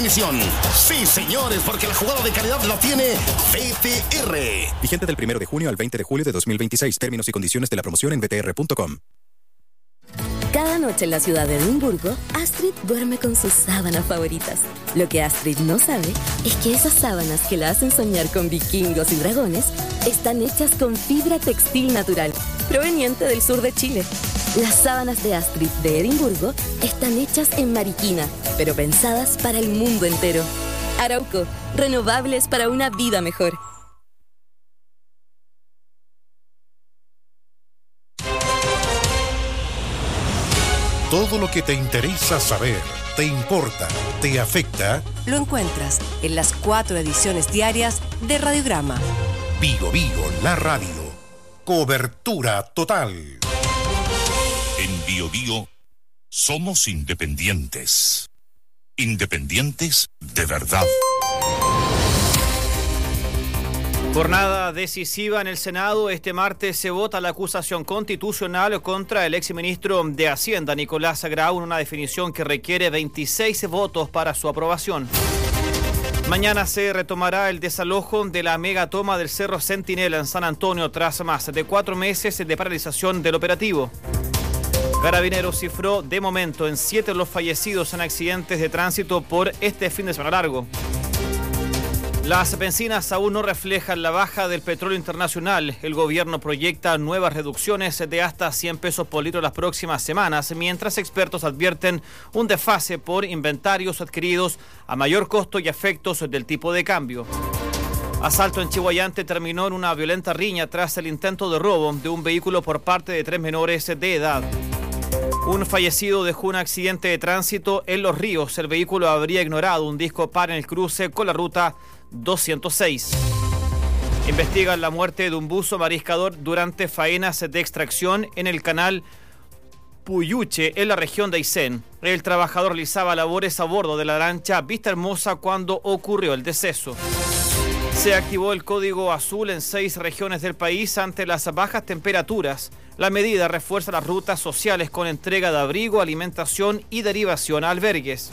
definición. Sí, señores, porque la jugada de calidad la tiene BTR. Vigente del 1 de junio al 20 de julio de 2026. Términos y condiciones de la promoción en btr.com. Cada noche en la ciudad de Edimburgo, Astrid duerme con sus sábanas favoritas. Lo que Astrid no sabe es que esas sábanas que la hacen soñar con vikingos y dragones están hechas con fibra textil natural, proveniente del sur de Chile. Las sábanas de Astrid de Edimburgo están hechas en Mariquina, pero pensadas para el mundo entero. Arauco, renovables para una vida mejor. Todo lo que te interesa saber, te importa, te afecta, lo encuentras en las 4 ediciones diarias de Radiograma. Vigo Vigo, la radio. Cobertura total. En Bio Bio somos independientes. Independientes de verdad. Jornada decisiva en el Senado. Este martes se vota la acusación constitucional contra el exministro de Hacienda, Nicolás Grau, una definición que requiere 26 votos para su aprobación. Mañana se retomará el desalojo de la megatoma del Cerro Centinela en San Antonio tras más de 4 meses de paralización del operativo. Carabineros cifró de momento en 7 los fallecidos en accidentes de tránsito por este fin de semana largo. Las bencinas aún no reflejan la baja del petróleo internacional. El gobierno proyecta nuevas reducciones de hasta 100 pesos por litro las próximas semanas, mientras expertos advierten un desfase por inventarios adquiridos a mayor costo y efectos del tipo de cambio. Asalto en Chihuayante terminó en una violenta riña tras el intento de robo de un vehículo por parte de 3 menores de edad. Un fallecido dejó un accidente de tránsito en Los Ríos. El vehículo habría ignorado un disco par en el cruce con la ruta 206. Investigan la muerte de un buzo mariscador durante faenas de extracción en el canal Puyuche, en la región de Aysén. El trabajador realizaba labores a bordo de la lancha Vista Hermosa cuando ocurrió el deceso. Se activó el código azul en 6 regiones del país ante las bajas temperaturas. La medida refuerza las rutas sociales con entrega de abrigo, alimentación y derivación a albergues.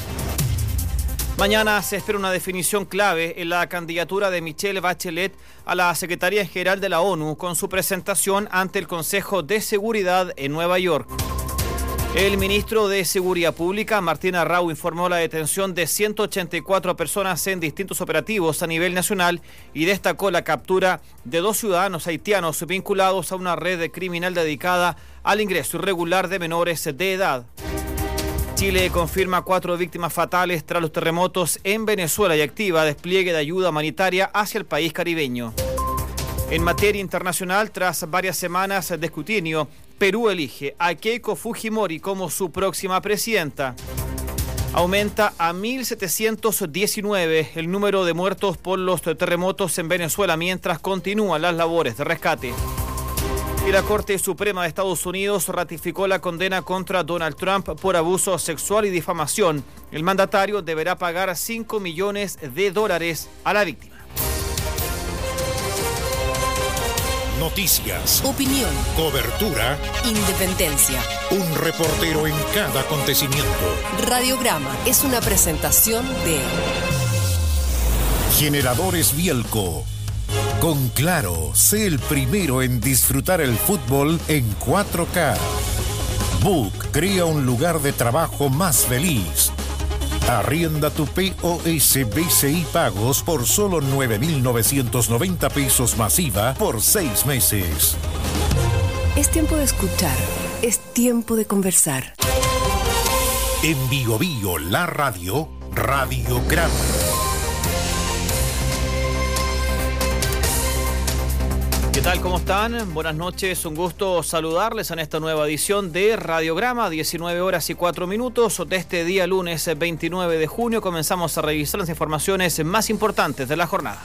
Mañana se espera una definición clave en la candidatura de Michelle Bachelet a la Secretaría General de la ONU con su presentación ante el Consejo de Seguridad en Nueva York. El ministro de Seguridad Pública, Martín Arrau, informó la detención de 184 personas en distintos operativos a nivel nacional y destacó la captura de 2 ciudadanos haitianos vinculados a una red criminal dedicada al ingreso irregular de menores de edad. Chile confirma 4 víctimas fatales tras los terremotos en Venezuela y activa despliegue de ayuda humanitaria hacia el país caribeño. En materia internacional, tras varias semanas de escrutinio, Perú elige a Keiko Fujimori como su próxima presidenta. Aumenta a 1.719 el número de muertos por los terremotos en Venezuela mientras continúan las labores de rescate. Y la Corte Suprema de Estados Unidos ratificó la condena contra Donald Trump por abuso sexual y difamación. El mandatario deberá pagar $5 millones a la víctima. Noticias, opinión, cobertura, independencia. Un reportero en cada acontecimiento. Radiograma es una presentación de Generadores Bielco. Con Claro, sé el primero en disfrutar el fútbol en 4K. Book crea un lugar de trabajo más feliz. Arrienda tu POS BCI Pagos por solo 9.990 pesos masiva por 6 meses. Es tiempo de escuchar, es tiempo de conversar. En Vigo Vigo, la radio, Radiograma. ¿Qué tal? ¿Cómo están? Buenas noches, un gusto saludarles en esta nueva edición de Radiograma, 19:04 de este día lunes 29 de junio. Comenzamos a revisar las informaciones más importantes de la jornada.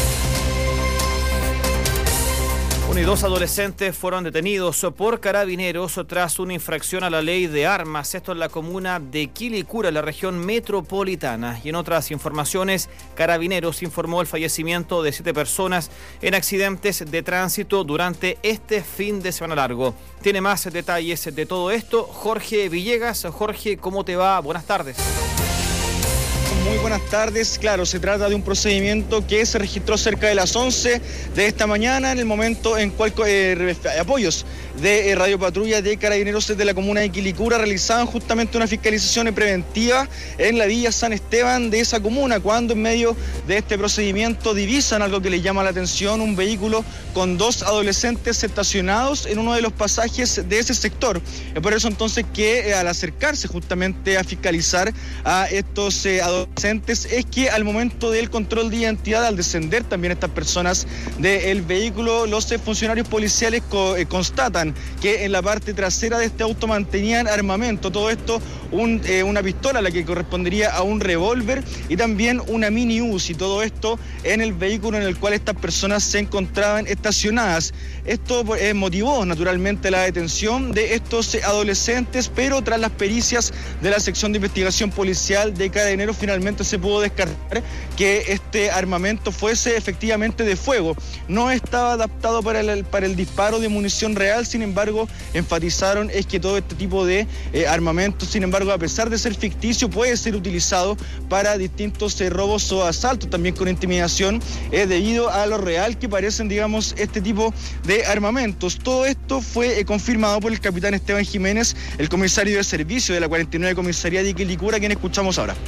1 y 2 adolescentes fueron detenidos por carabineros tras una infracción a la ley de armas. Esto en la comuna de Quilicura, en la región metropolitana. Y en otras informaciones, Carabineros informó el fallecimiento de 7 personas en accidentes de tránsito durante este fin de semana largo. Tiene más detalles de todo esto Jorge Villegas. Jorge, ¿cómo te va? Buenas tardes. Muy buenas tardes. Claro, se trata de un procedimiento que se registró cerca de las 11 de esta mañana, en el momento en cual apoyos de Radio Patrulla de Carabineros de la comuna de Quilicura realizaban justamente una fiscalización preventiva en la villa San Esteban de esa comuna, cuando en medio de este procedimiento divisan algo que les llama la atención: un vehículo con 2 adolescentes estacionados en uno de los pasajes de ese sector. Es por eso entonces que al acercarse justamente a fiscalizar a estos adolescentes, es que al momento del control de identidad, al descender también estas personas del vehículo, los funcionarios policiales constatan que en la parte trasera de este auto mantenían armamento. Todo esto, una pistola, la que correspondería a un revólver, y también una mini Uzi. Todo esto en el vehículo en el cual estas personas se encontraban estacionadas. Esto motivó naturalmente la detención de estos adolescentes, pero tras las pericias de la sección de investigación policial de Carabineros, finalmente se pudo descartar que este armamento fuese efectivamente de fuego. No estaba adaptado para el disparo de munición real. Sin embargo, enfatizaron es que todo este tipo de armamento, sin embargo, a pesar de ser ficticio, puede ser utilizado para distintos robos o asaltos, también con intimidación, debido a lo real que parecen, digamos, este tipo de armamentos. Todo esto fue confirmado por el capitán Esteban Jiménez, el comisario de servicio de la 49 Comisaría de Quilicura, quien escuchamos ahora.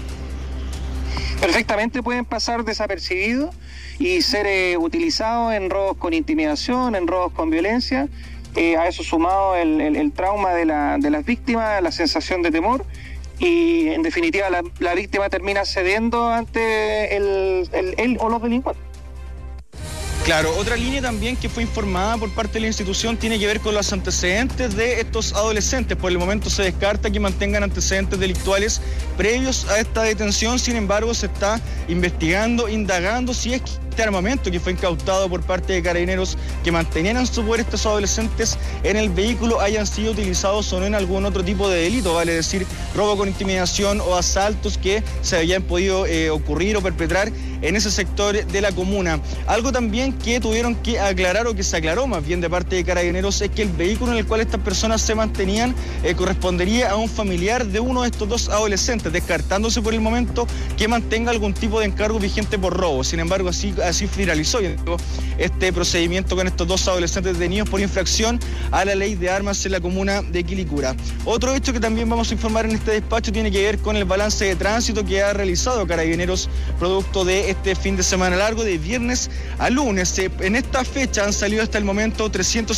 Perfectamente pueden pasar desapercibidos y ser utilizados en robos con intimidación, en robos con violencia. A eso sumado el trauma de las víctimas, la sensación de temor, y en definitiva la víctima termina cediendo ante él o los delincuentes. Claro, otra línea también que fue informada por parte de la institución tiene que ver con los antecedentes de estos adolescentes. Por el momento se descarta que mantengan antecedentes delictuales previos a esta detención. Sin embargo, se está investigando, indagando si es que este armamento que fue incautado por parte de Carabineros, que mantenían en su poder estos adolescentes en el vehículo, hayan sido utilizados o no en algún otro tipo de delito, vale decir, robo con intimidación o asaltos que se habían podido ocurrir o perpetrar en ese sector de la comuna. Algo también que tuvieron que aclarar, o que se aclaró más bien de parte de Carabineros, es que el vehículo en el cual estas personas se mantenían correspondería a un familiar de uno de estos 2 adolescentes, descartándose por el momento que mantenga algún tipo de encargo vigente por robo. Sin embargo, así finalizó este procedimiento con estos 2 adolescentes detenidos por infracción a la ley de armas en la comuna de Quilicura. Otro hecho que también vamos a informar en este despacho tiene que ver con el balance de tránsito que ha realizado Carabineros producto de este fin de semana largo, de viernes a lunes. En esta fecha han salido hasta el momento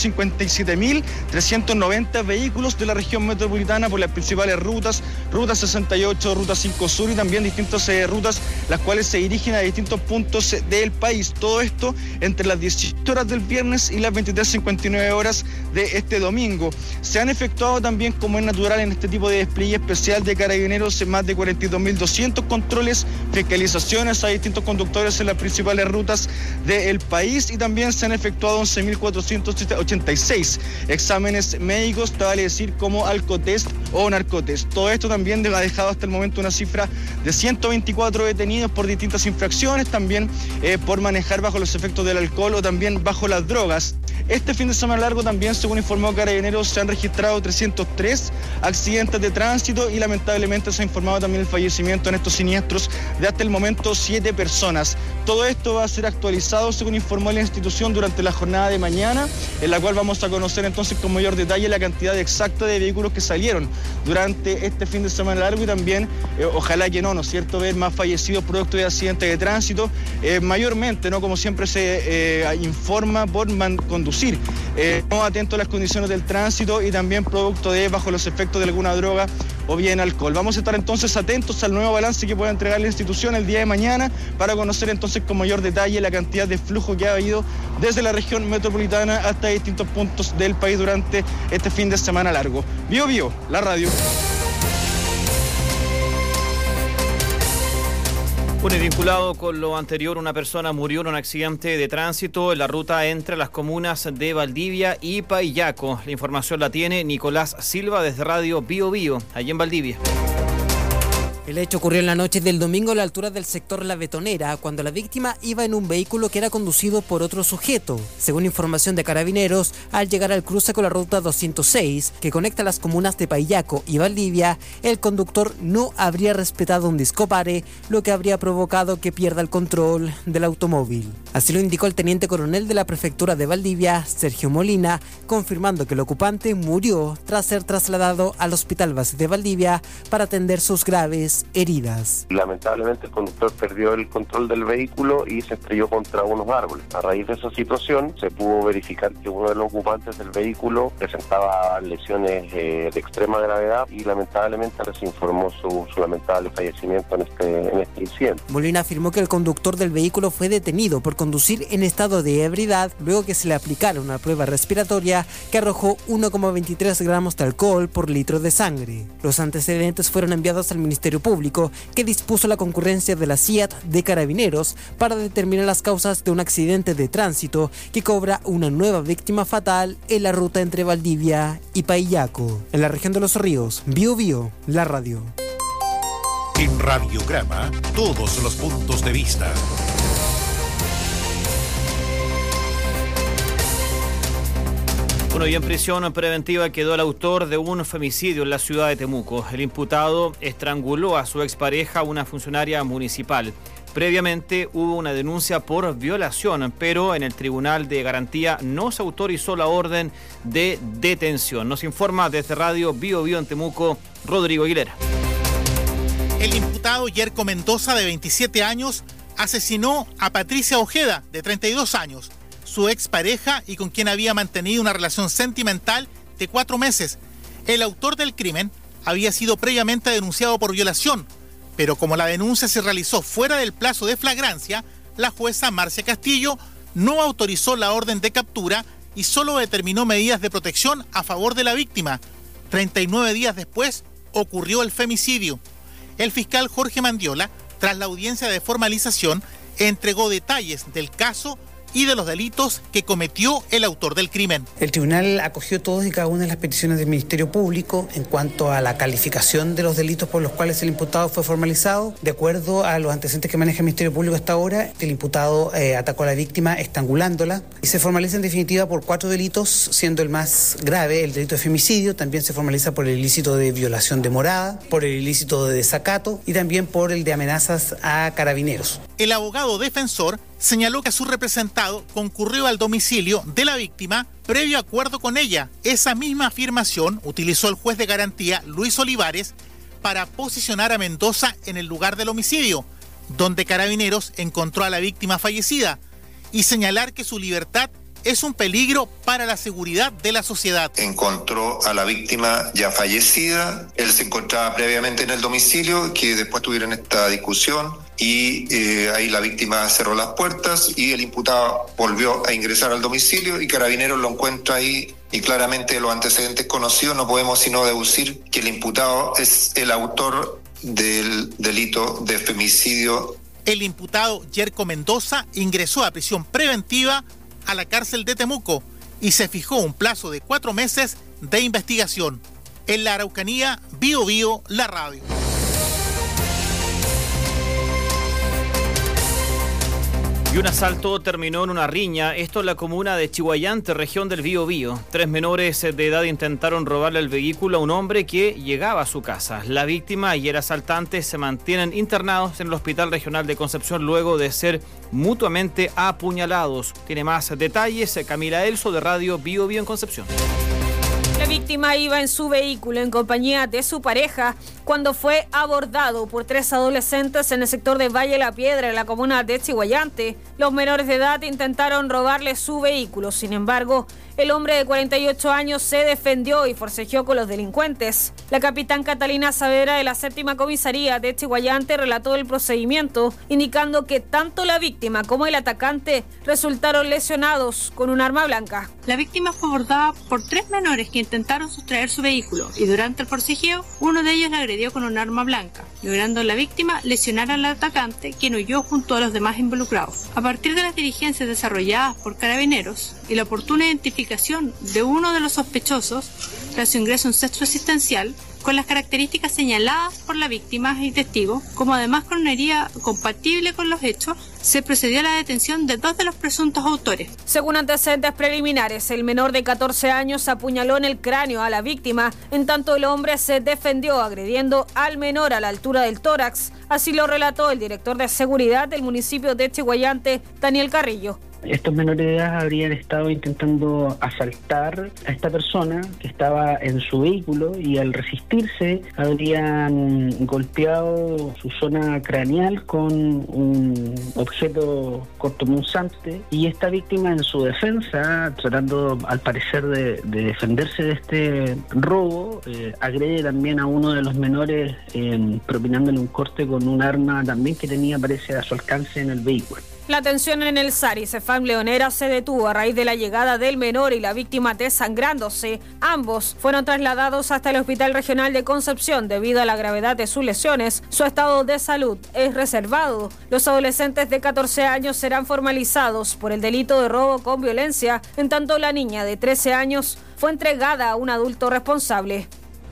357.390 vehículos de la región metropolitana por las principales rutas, Ruta 68, Ruta 5 Sur, y también distintas rutas las cuales se dirigen a distintos puntos del país. Todo esto entre las 18 horas del viernes y las 23:59 horas de este domingo. Se han efectuado también, como es natural en este tipo de despliegue especial de Carabineros, más de 42.200 controles, fiscalizaciones a distintos conductores en las principales rutas del país, y también se han efectuado 11.486 exámenes médicos, vale decir, como alcotest o narcotest. Todo esto también ha dejado hasta el momento una cifra de 124 detenidos por distintas infracciones, también por manejar bajo los efectos del alcohol o también bajo las drogas. Este fin de semana largo también, según informó Carabineros, se han registrado 303 accidentes de tránsito y lamentablemente se ha informado también el fallecimiento en estos siniestros de hasta el momento 7 personas. Todo esto va a ser actualizado, según informó la institución, durante la jornada de mañana, en la cual vamos a conocer entonces con mayor detalle la cantidad exacta de vehículos que salieron durante este fin de semana largo, y también, ojalá que ¿no es cierto?, ver más fallecidos producto de accidentes de tránsito, mayormente, ¿no?, como siempre se informa, por conducir no atento a las condiciones del tránsito, y también producto de bajo los efectos de alguna droga o bien alcohol. Vamos a estar entonces atentos al nuevo balance que pueda entregar la institución el día de mañana para conocer entonces con mayor detalle la cantidad de flujo que ha habido desde la región metropolitana hasta distintos puntos del país durante este fin de semana largo. Bio Bio, la radio. Bueno, y vinculado con lo anterior, una persona murió en un accidente de tránsito en la ruta entre las comunas de Valdivia y Paillaco. La información la tiene Nicolás Silva desde Radio Bio Bio, allí en Valdivia. El hecho ocurrió en la noche del domingo a la altura del sector La Betonera, cuando la víctima iba en un vehículo que era conducido por otro sujeto. Según información de Carabineros, al llegar al cruce con la ruta 206, que conecta las comunas de Paillaco y Valdivia, el conductor no habría respetado un discopare, lo que habría provocado que pierda el control del automóvil. Así lo indicó el teniente coronel de la prefectura de Valdivia, Sergio Molina, confirmando que el ocupante murió tras ser trasladado al Hospital Base de Valdivia para atender sus graves heridas. Lamentablemente el conductor perdió el control del vehículo y se estrelló contra unos árboles. A raíz de esa situación se pudo verificar que uno de los ocupantes del vehículo presentaba lesiones de extrema gravedad y lamentablemente se informó su lamentable fallecimiento en este incidente. Molina afirmó que el conductor del vehículo fue detenido por conducir en estado de ebriedad luego que se le aplicara una prueba respiratoria que arrojó 1,23 gramos de alcohol por litro de sangre. Los antecedentes fueron enviados al Ministerio Público, que dispuso la concurrencia de la CIAT de Carabineros para determinar las causas de un accidente de tránsito que cobra una nueva víctima fatal en la ruta entre Valdivia y Paillaco. En la región de Los Ríos, Biobío, la radio. En Radiograma, todos los puntos de vista. Bueno, y en prisión preventiva quedó el autor de un femicidio en la ciudad de Temuco. El imputado estranguló a su expareja, una funcionaria municipal. Previamente hubo una denuncia por violación, pero en el Tribunal de Garantía no se autorizó la orden de detención. Nos informa desde Radio Biobío en Temuco, Rodrigo Aguilera. El imputado Yerko Mendoza, de 27 años, asesinó a Patricia Ojeda, de 32 años. Su expareja y con quien había mantenido una relación sentimental de 4 meses. El autor del crimen había sido previamente denunciado por violación, pero como la denuncia se realizó fuera del plazo de flagrancia, la jueza Marcia Castillo no autorizó la orden de captura y solo determinó medidas de protección a favor de la víctima. 39 días después ocurrió el femicidio. El fiscal Jorge Mandiola, tras la audiencia de formalización, entregó detalles del caso y de los delitos que cometió el autor del crimen. El tribunal acogió todas y cada una de las peticiones del Ministerio Público en cuanto a la calificación de los delitos por los cuales el imputado fue formalizado. De acuerdo a los antecedentes que maneja el Ministerio Público hasta ahora, el imputado atacó a la víctima estrangulándola y se formaliza en definitiva por 4 delitos, siendo el más grave el delito de femicidio. También se formaliza por el ilícito de violación de morada, por el ilícito de desacato y también por el de amenazas a carabineros. El abogado defensor señaló que su representado concurrió al domicilio de la víctima previo acuerdo con ella. Esa misma afirmación utilizó el juez de garantía Luis Olivares para posicionar a Mendoza en el lugar del homicidio, donde Carabineros encontró a la víctima fallecida, y señalar que su libertad es un peligro para la seguridad de la sociedad. Encontró a la víctima ya fallecida, él se encontraba previamente en el domicilio, que después tuvieron esta discusión y ahí la víctima cerró las puertas y el imputado volvió a ingresar al domicilio y Carabineros lo encuentra ahí y claramente los antecedentes conocidos no podemos sino deducir que el imputado es el autor del delito de femicidio. El imputado Yerko Mendoza ingresó a prisión preventiva a la cárcel de Temuco y se fijó un plazo de 4 meses de investigación. En la Araucanía, Biobío, la radio. Y un asalto terminó en una riña, esto en la comuna de Chihuayante, región del Biobío. 3 menores de edad intentaron robarle el vehículo a un hombre que llegaba a su casa. La víctima y el asaltante se mantienen internados en el Hospital Regional de Concepción luego de ser mutuamente apuñalados. Tiene más detalles Camila Elso de Radio Biobío en Concepción. La víctima iba en su vehículo en compañía de su pareja cuando fue abordado por 3 adolescentes en el sector de Valle La Piedra, en la comuna de Chihuayante. Los menores de edad intentaron robarle su vehículo. Sin embargo, el hombre de 48 años se defendió y forcejeó con los delincuentes. La capitán Catalina Saavedra de la 7ª Comisaría de Chihuayante relató el procedimiento, indicando que tanto la víctima como el atacante resultaron lesionados con un arma blanca. La víctima fue abordada por 3 menores que intentaron sustraer su vehículo y durante el forcejeo, uno de ellos la agredió con un arma blanca, logrando la víctima lesionar al atacante, quien huyó junto a los demás involucrados. A partir de las diligencias desarrolladas por Carabineros y la oportuna identificación de uno de los sospechosos, tras su ingreso a un centro asistencial, con las características señaladas por la víctima y testigos, como además con una herida compatible con los hechos, se procedió a la detención de 2 de los presuntos autores. Según antecedentes preliminares, el menor de 14 años apuñaló en el cráneo a la víctima, en tanto el hombre se defendió agrediendo al menor a la altura del tórax. Así lo relató el director de seguridad del municipio de Chiguayante, Daniel Carrillo. Estos menores de edad habrían estado intentando asaltar a esta persona que estaba en su vehículo y al resistirse habrían golpeado su zona craneal con un objeto cortopunzante y esta víctima en su defensa, tratando al parecer de defenderse de este robo, agrede también a uno de los menores propinándole un corte con un arma también que tenía, parece, a su alcance en el vehículo. La tensión en el SARI Cefam Leonera se detuvo a raíz de la llegada del menor y la víctima desangrándose. Ambos fueron trasladados hasta el Hospital Regional de Concepción debido a la gravedad de sus lesiones. Su estado de salud es reservado. Los adolescentes de 14 años serán formalizados por el delito de robo con violencia, en tanto la niña de 13 años fue entregada a un adulto responsable.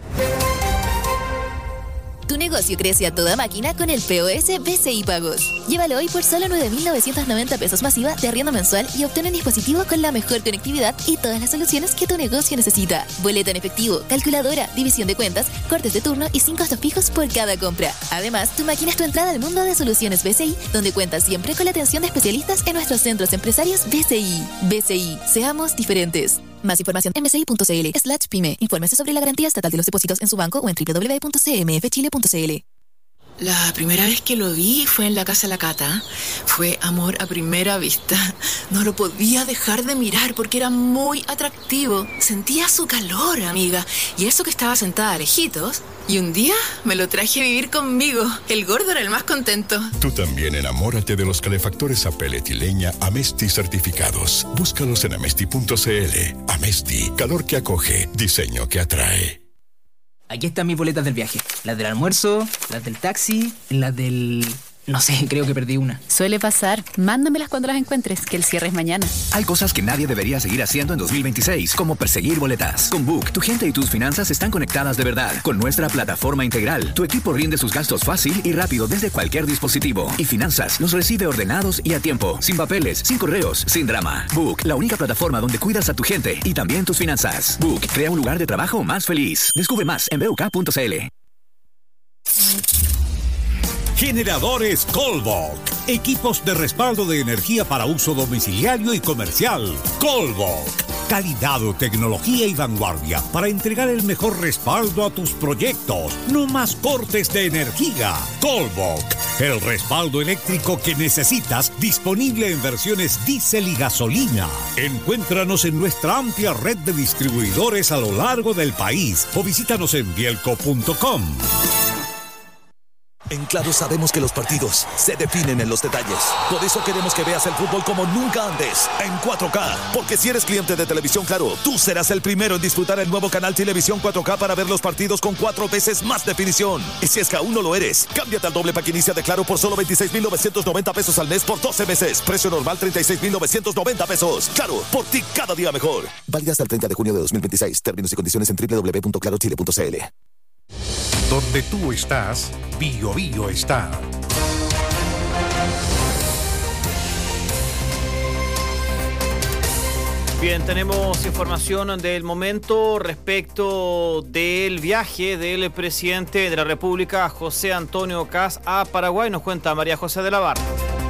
Tu negocio crece a toda máquina con el POS BCI Pagos. Llévalo hoy por solo 9.990 pesos masiva de arriendo mensual y obtén un dispositivo con la mejor conectividad y todas las soluciones que tu negocio necesita. Boleta en efectivo, calculadora, división de cuentas, cortes de turno y 5 costos fijos por cada compra. Además, tu máquina es tu entrada al mundo de soluciones BCI, donde cuentas siempre con la atención de especialistas en nuestros centros empresarios BCI. BCI, seamos diferentes. Más información en bci.cl/pyme. Infórmese sobre la garantía estatal de los depósitos en su banco o en www.cmfchile.cl. La primera vez que lo vi fue en la casa de la Cata. Fue amor a primera vista. No lo podía dejar de mirar porque era muy atractivo. Sentía su calor, amiga. Y eso que estaba sentada lejitos. Y un día me lo traje a vivir conmigo. El gordo era el más contento. Tú también enamórate de los calefactores a pellet y leña Amesti certificados. Búscalos en amesti.cl. Amesti, calor que acoge, diseño que atrae. Aquí están mis boletas del viaje. Las del almuerzo, las del taxi, las del... No sé, creo que perdí una. Suele pasar. Mándamelas cuando las encuentres, que el cierre es mañana. Hay cosas que nadie debería seguir haciendo en 2026, como perseguir boletas. Con Book, tu gente y tus finanzas están conectadas de verdad. Con nuestra plataforma integral, tu equipo rinde sus gastos fácil y rápido desde cualquier dispositivo. Y finanzas los recibe ordenados y a tiempo, sin papeles, sin correos, sin drama. Book, la única plataforma donde cuidas a tu gente y también tus finanzas. Book, crea un lugar de trabajo más feliz. Descubre más en buk.cl. Generadores Colbok. Equipos de respaldo de energía para uso domiciliario y comercial. Colbok. Calidad, tecnología y vanguardia para entregar el mejor respaldo a tus proyectos. No más cortes de energía. Colbok. El respaldo eléctrico que necesitas, disponible en versiones diésel y gasolina. Encuéntranos en nuestra amplia red de distribuidores a lo largo del país o visítanos en bielco.com. En Claro sabemos que los partidos se definen en los detalles. Por eso queremos que veas el fútbol como nunca antes, en 4K. Porque si eres cliente de Televisión Claro, tú serás el primero en disfrutar el nuevo canal Televisión 4K para ver los partidos con 4 veces más definición. Y si es que aún no lo eres, cámbiate al doble pack inicia de Claro por solo 26.990 pesos al mes por 12 meses. Precio normal 36.990 pesos. Claro, por ti cada día mejor. Válida hasta el 30 de junio de 2026. Términos y condiciones en www.clarochile.cl. Donde tú estás, Bio Bio está. Bien, tenemos información del momento respecto del viaje del presidente de la República, José Antonio Kast, a Paraguay. Nos cuenta María José de la Barra.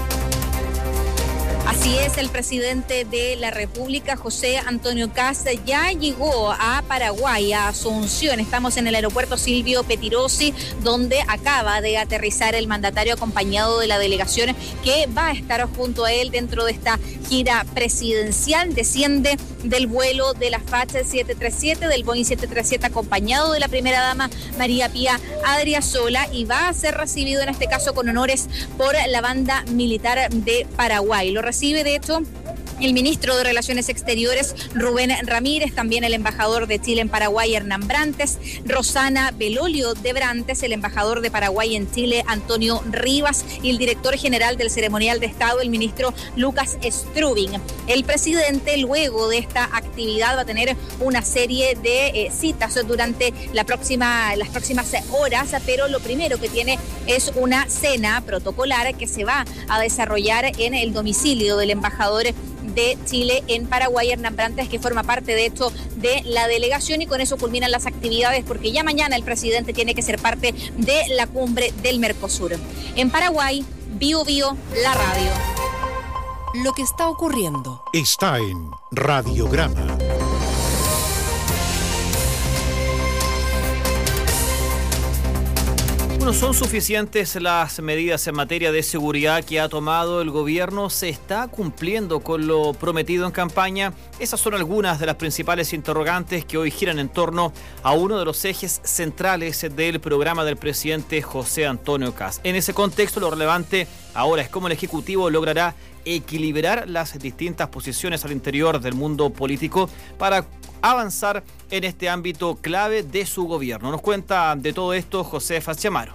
Así es, el presidente de la República, José Antonio Kast, ya llegó a Paraguay, a Asunción. Estamos en el aeropuerto Silvio Pettirossi, donde acaba de aterrizar el mandatario acompañado de la delegación que va a estar junto a él dentro de esta gira presidencial. Desciende del vuelo de la FACH 737, del Boeing 737, acompañado de la primera dama María Pía Adriasola, y va a ser recibido en este caso con honores por la banda militar de Paraguay. Lo recibe, de hecho, el ministro de Relaciones Exteriores, Rubén Ramírez, también el embajador de Chile en Paraguay, Hernán Brantes, Rosana Belolio de Brantes, el embajador de Paraguay en Chile, Antonio Rivas, y el director general del Ceremonial de Estado, el ministro Lucas Strubing. El presidente, luego de esta actividad, va a tener una serie de citas durante las próximas horas, pero lo primero que tiene es una cena protocolar que se va a desarrollar en el domicilio del embajador de Chile en Paraguay, Hernán Brantes, que forma parte de hecho de la delegación, y con eso culminan las actividades porque ya mañana el presidente tiene que ser parte de la cumbre del Mercosur. En Paraguay, Bio Bio, la radio. Lo que está ocurriendo está en Radiograma. No son suficientes las medidas en materia de seguridad que ha tomado el gobierno. ¿Se está cumpliendo con lo prometido en campaña? Esas son algunas de las principales interrogantes que hoy giran en torno a uno de los ejes centrales del programa del presidente José Antonio Kast. En ese contexto, lo relevante ahora es cómo el Ejecutivo logrará equilibrar las distintas posiciones al interior del mundo político para avanzar en este ámbito clave de su gobierno. Nos cuenta de todo esto José Fachamaro.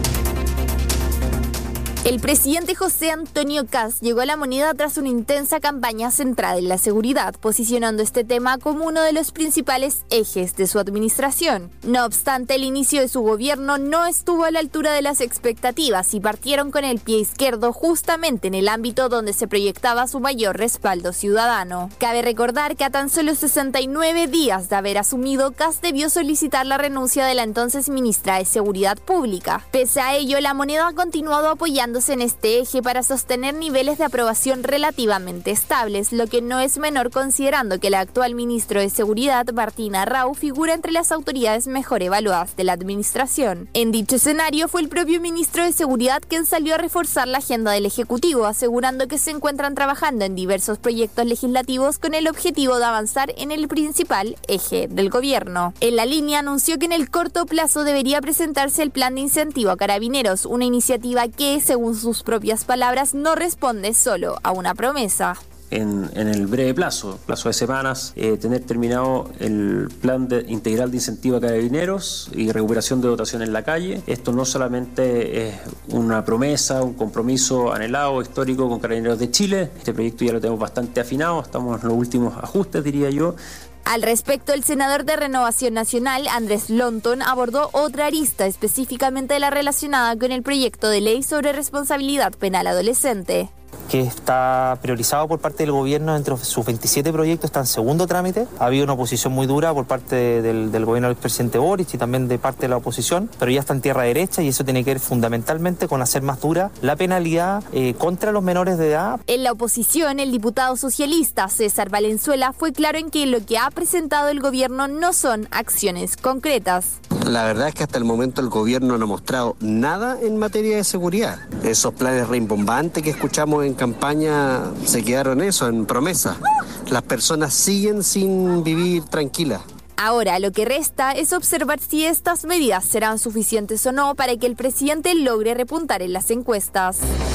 El presidente José Antonio Kast llegó a la moneda tras una intensa campaña centrada en la seguridad, posicionando este tema como uno de los principales ejes de su administración. No obstante, el inicio de su gobierno no estuvo a la altura de las expectativas y partieron con el pie izquierdo justamente en el ámbito donde se proyectaba su mayor respaldo ciudadano. Cabe recordar que a tan solo 69 días de haber asumido, Kast debió solicitar la renuncia de la entonces ministra de Seguridad Pública. Pese a ello, la moneda ha continuado apoyando en este eje para sostener niveles de aprobación relativamente estables, lo que no es menor considerando que el actual ministro de Seguridad, Martín Arrau, figura entre las autoridades mejor evaluadas de la administración. En dicho escenario, fue el propio ministro de Seguridad quien salió a reforzar la agenda del Ejecutivo, asegurando que se encuentran trabajando en diversos proyectos legislativos con el objetivo de avanzar en el principal eje del gobierno. En la línea, anunció que en el corto plazo debería presentarse el plan de incentivo a carabineros, una iniciativa que, según sus propias palabras, no responde solo a una promesa. En el breve plazo de semanas, tener terminado el plan integral de incentivo a carabineros y recuperación de dotación en la calle. Esto no solamente es una promesa, un compromiso anhelado, histórico con Carabineros de Chile. Este proyecto ya lo tenemos bastante afinado, estamos en los últimos ajustes, diría yo. Al respecto, el senador de Renovación Nacional, Andrés Lonton, abordó otra arista, específicamente la relacionada con el proyecto de ley sobre responsabilidad penal adolescente. Que está priorizado por parte del gobierno. Entre sus 27 proyectos está en segundo trámite. Ha habido una oposición muy dura por parte del gobierno del presidente Boric y también de parte de la oposición, pero ya está en tierra derecha y eso tiene que ver fundamentalmente con hacer más dura la penalidad contra los menores de edad. En la oposición, el diputado socialista César Valenzuela fue claro en que lo que ha presentado el gobierno no son acciones concretas. La verdad es que hasta el momento el gobierno no ha mostrado nada en materia de seguridad. Esos planes rimbombantes que escuchamos en campaña se quedaron en promesa. Las personas siguen sin vivir tranquilas. Ahora, lo que resta es observar si estas medidas serán suficientes o no para que el presidente logre repuntar en las encuestas.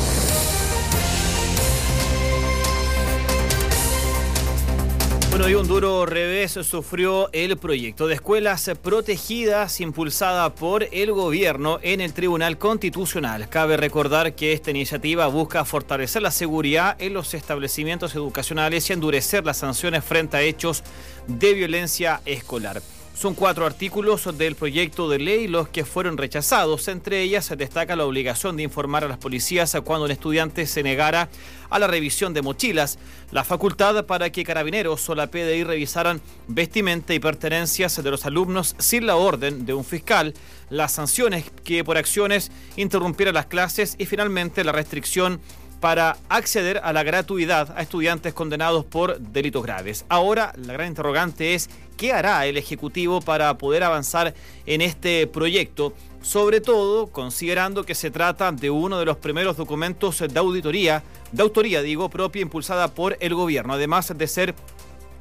Bueno, y un duro revés sufrió el proyecto de escuelas protegidas impulsada por el gobierno en el Tribunal Constitucional. Cabe recordar que esta iniciativa busca fortalecer la seguridad en los establecimientos educacionales y endurecer las sanciones frente a hechos de violencia escolar. Son 4 artículos del proyecto de ley los que fueron rechazados. Entre ellas se destaca la obligación de informar a las policías cuando un estudiante se negara a la revisión de mochilas, la facultad para que Carabineros o la PDI revisaran vestimenta y pertenencias de los alumnos sin la orden de un fiscal, las sanciones que por acciones interrumpieran las clases y finalmente la restricción para acceder a la gratuidad a estudiantes condenados por delitos graves. Ahora, la gran interrogante es ¿qué hará el Ejecutivo para poder avanzar en este proyecto? Sobre todo, considerando que se trata de uno de los primeros documentos de autoría propia impulsada por el gobierno, además de ser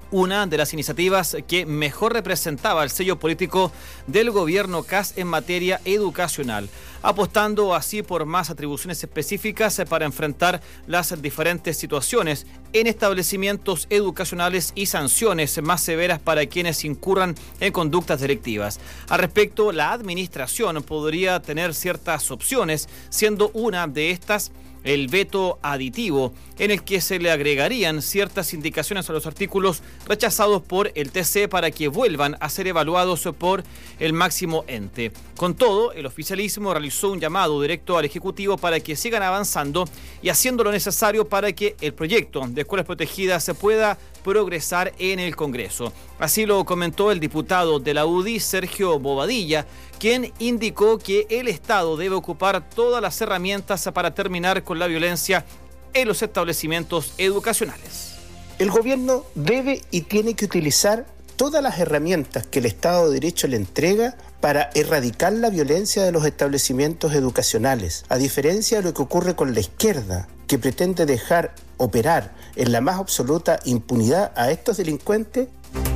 una de las iniciativas que mejor representaba el sello político del gobierno Kast en materia educacional, apostando así por más atribuciones específicas para enfrentar las diferentes situaciones en establecimientos educacionales y sanciones más severas para quienes incurran en conductas delictivas. Al respecto, la administración podría tener ciertas opciones, siendo una de estas el veto aditivo, en el que se le agregarían ciertas indicaciones a los artículos rechazados por el TC para que vuelvan a ser evaluados por el máximo ente. Con todo, el oficialismo realizó un llamado directo al Ejecutivo para que sigan avanzando y haciendo lo necesario para que el proyecto de escuelas protegidas se pueda progresar en el Congreso. Así lo comentó el diputado de la UDI, Sergio Bobadilla, quien indicó que el Estado debe ocupar todas las herramientas para terminar con la violencia en los establecimientos educacionales. El gobierno debe y tiene que utilizar todas las herramientas que el Estado de Derecho le entrega para erradicar la violencia de los establecimientos educacionales, a diferencia de lo que ocurre con la izquierda, que pretende dejar operar en la más absoluta impunidad a estos delincuentes.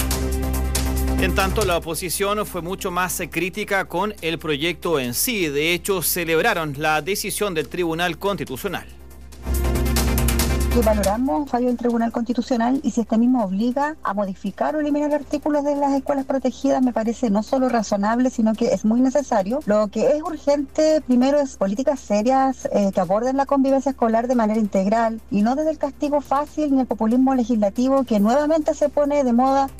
En tanto, la oposición fue mucho más crítica con el proyecto en sí. De hecho, celebraron la decisión del Tribunal Constitucional. Que valoramos el fallo del Tribunal Constitucional y si este mismo obliga a modificar o eliminar artículos de las escuelas protegidas, me parece no solo razonable, sino que es muy necesario. Lo que es urgente primero es políticas serias que aborden la convivencia escolar de manera integral y no desde el castigo fácil ni el populismo legislativo que nuevamente se pone de moda.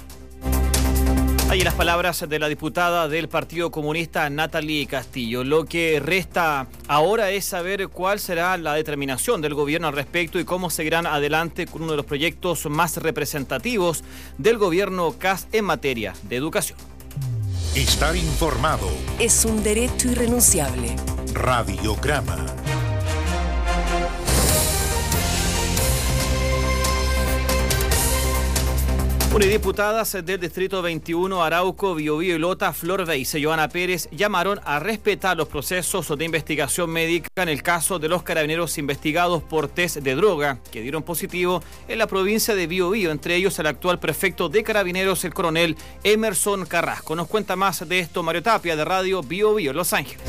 Ahí las palabras de la diputada del Partido Comunista, Natalie Castillo. Lo que resta ahora es saber cuál será la determinación del gobierno al respecto y cómo seguirán adelante con uno de los proyectos más representativos del gobierno Kast en materia de educación. Estar informado es un derecho irrenunciable. Radiograma. Unidiputadas del Distrito 21, Arauco, Biobío y Lota, Flor Beize y Joana Pérez llamaron a respetar los procesos de investigación médica en el caso de los carabineros investigados por test de droga que dieron positivo en la provincia de Biobío, entre ellos el actual prefecto de Carabineros, el coronel Emerson Carrasco. Nos cuenta más de esto Mario Tapia, de Radio Biobío, Los Ángeles.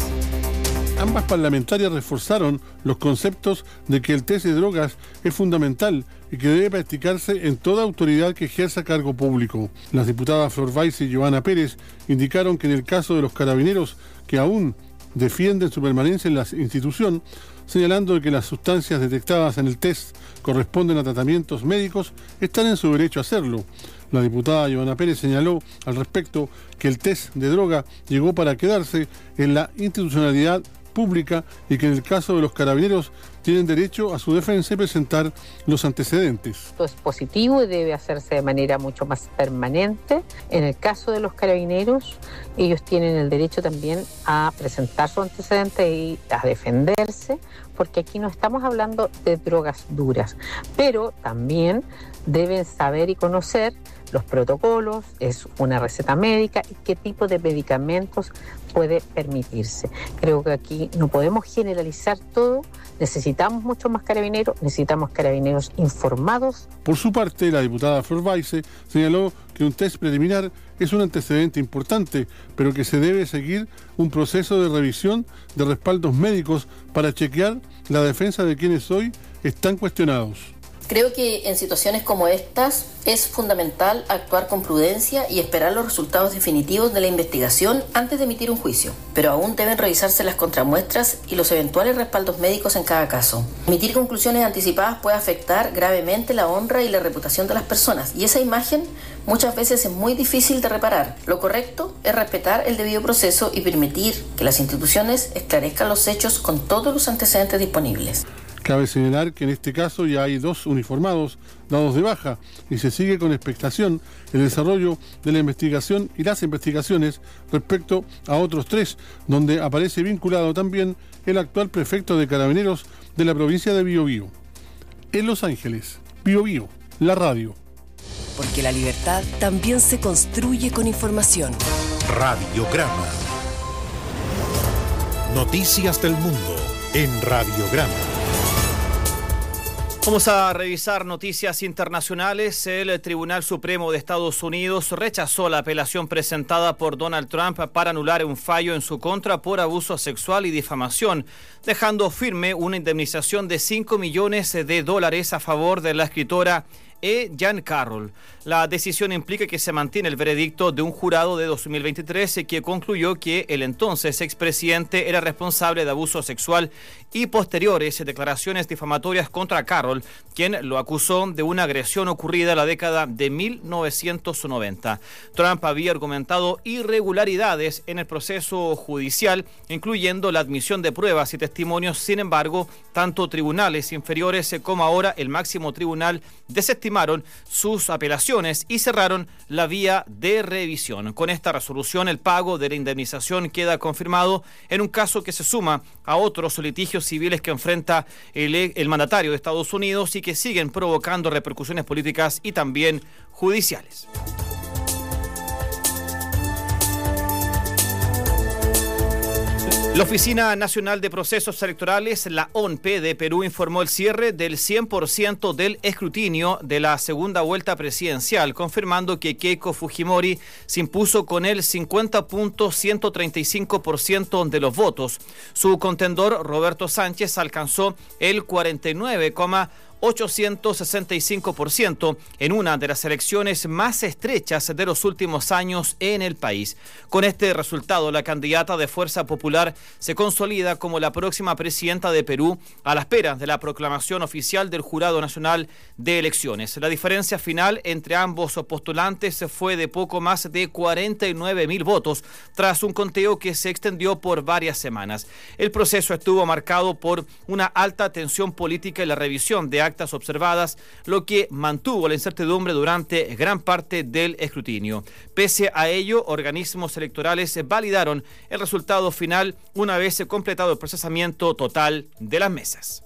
Ambas parlamentarias reforzaron los conceptos de que el test de drogas es fundamental y que debe practicarse en toda autoridad que ejerza cargo público. Las diputadas Flor Beize y Joana Pérez indicaron que en el caso de los carabineros que aún defienden su permanencia en la institución, señalando que las sustancias detectadas en el test corresponden a tratamientos médicos, están en su derecho a hacerlo. La diputada Joana Pérez señaló al respecto que el test de droga llegó para quedarse en la institucionalidad pública y que en el caso de los carabineros tienen derecho a su defensa y presentar los antecedentes. Esto es positivo y debe hacerse de manera mucho más permanente. En el caso de los carabineros, ellos tienen el derecho también a presentar sus antecedentes y a defenderse, porque aquí no estamos hablando de drogas duras, pero también deben saber y conocer los protocolos, es una receta médica y qué tipo de medicamentos puede permitirse. Creo que aquí no podemos generalizar todo, necesitamos mucho más carabineros, necesitamos carabineros informados. Por su parte, la diputada Flor Beize señaló que un test preliminar es un antecedente importante, pero que se debe seguir un proceso de revisión de respaldos médicos para chequear la defensa de quienes hoy están cuestionados. Creo que en situaciones como estas es fundamental actuar con prudencia y esperar los resultados definitivos de la investigación antes de emitir un juicio, pero aún deben revisarse las contramuestras y los eventuales respaldos médicos en cada caso. Emitir conclusiones anticipadas puede afectar gravemente la honra y la reputación de las personas, y esa imagen muchas veces es muy difícil de reparar. Lo correcto es respetar el debido proceso y permitir que las instituciones esclarezcan los hechos con todos los antecedentes disponibles. Cabe señalar que en este caso ya hay 2 uniformados dados de baja y se sigue con expectación el desarrollo de la investigación y las investigaciones respecto a otros 3, donde aparece vinculado también el actual prefecto de Carabineros de la provincia de Biobío. En Los Ángeles, Biobío, la radio. Porque la libertad también se construye con información. Radiograma. Noticias del mundo en Radiograma. Vamos a revisar noticias internacionales. El Tribunal Supremo de Estados Unidos rechazó la apelación presentada por Donald Trump para anular un fallo en su contra por abuso sexual y difamación, dejando firme una indemnización de $5 millones a favor de la escritora Jean Carroll. La decisión implica que se mantiene el veredicto de un jurado de 2023 que concluyó que el entonces expresidente era responsable de abuso sexual y posteriores declaraciones difamatorias contra Carroll, quien lo acusó de una agresión ocurrida en la década de 1990. Trump había argumentado irregularidades en el proceso judicial, incluyendo la admisión de pruebas y testimonios. Sin embargo, tanto tribunales inferiores como ahora el máximo tribunal desestimaron sus apelaciones y cerraron la vía de revisión. Con esta resolución, el pago de la indemnización queda confirmado en un caso que se suma a otros litigios civiles que enfrenta el mandatario de Estados Unidos y que siguen provocando repercusiones políticas y también judiciales. La Oficina Nacional de Procesos Electorales, la ONP de Perú, informó el cierre del 100% del escrutinio de la segunda vuelta presidencial, confirmando que Keiko Fujimori se impuso con el 50.135% de los votos. Su contendor, Roberto Sánchez, alcanzó el 49,865% en una de las elecciones más estrechas de los últimos años en el país. Con este resultado, la candidata de Fuerza Popular se consolida como la próxima presidenta de Perú a la espera de la proclamación oficial del Jurado Nacional de Elecciones. La diferencia final entre ambos postulantes fue de poco más de 49.000 votos tras un conteo que se extendió por varias semanas. El proceso estuvo marcado por una alta tensión política y la revisión de actas observadas, lo que mantuvo la incertidumbre durante gran parte del escrutinio. Pese a ello, organismos electorales validaron el resultado final una vez completado el procesamiento total de las mesas.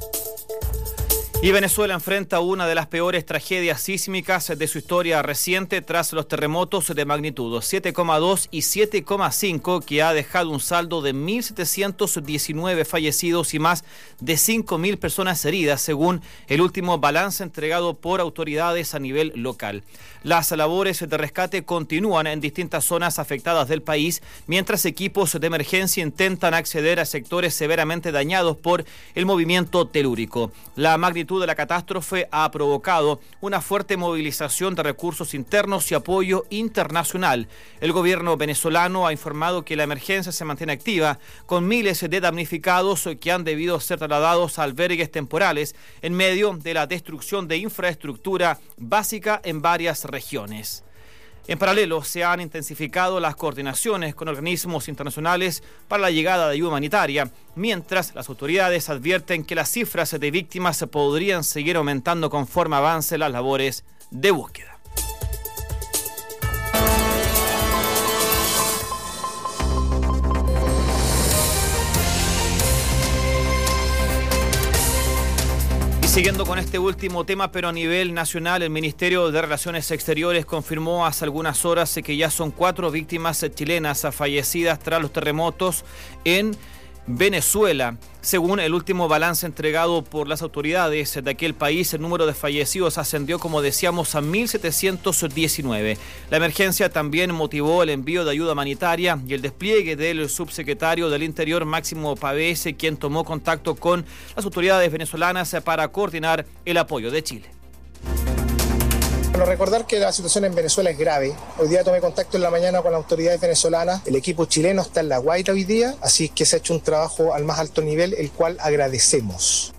Y Venezuela enfrenta una de las peores tragedias sísmicas de su historia reciente tras los terremotos de magnitud 7,2 y 7,5 que ha dejado un saldo de 1.719 fallecidos y más de 5.000 personas heridas, según el último balance entregado por autoridades a nivel local. Las labores de rescate continúan en distintas zonas afectadas del país, mientras equipos de emergencia intentan acceder a sectores severamente dañados por el movimiento telúrico. La magnitud de la catástrofe ha provocado una fuerte movilización de recursos internos y apoyo internacional. El gobierno venezolano ha informado que la emergencia se mantiene activa, con miles de damnificados que han debido ser trasladados a albergues temporales en medio de la destrucción de infraestructura básica en varias regiones. En paralelo, se han intensificado las coordinaciones con organismos internacionales para la llegada de ayuda humanitaria, mientras las autoridades advierten que las cifras de víctimas podrían seguir aumentando conforme avancen las labores de búsqueda. Siguiendo con este último tema, pero a nivel nacional, el Ministerio de Relaciones Exteriores confirmó hace algunas horas que ya son 4 víctimas chilenas fallecidas tras los terremotos en Venezuela. Según el último balance entregado por las autoridades de aquel país, el número de fallecidos ascendió, como decíamos, a 1.719. La emergencia también motivó el envío de ayuda humanitaria y el despliegue del subsecretario del Interior, Máximo Pavés, quien tomó contacto con las autoridades venezolanas para coordinar el apoyo de Chile. Bueno, recordar que la situación en Venezuela es grave. Hoy día tomé contacto en la mañana con las autoridades venezolanas. El equipo chileno está en La Guaira hoy día, así que se ha hecho un trabajo al más alto nivel, el cual agradecemos.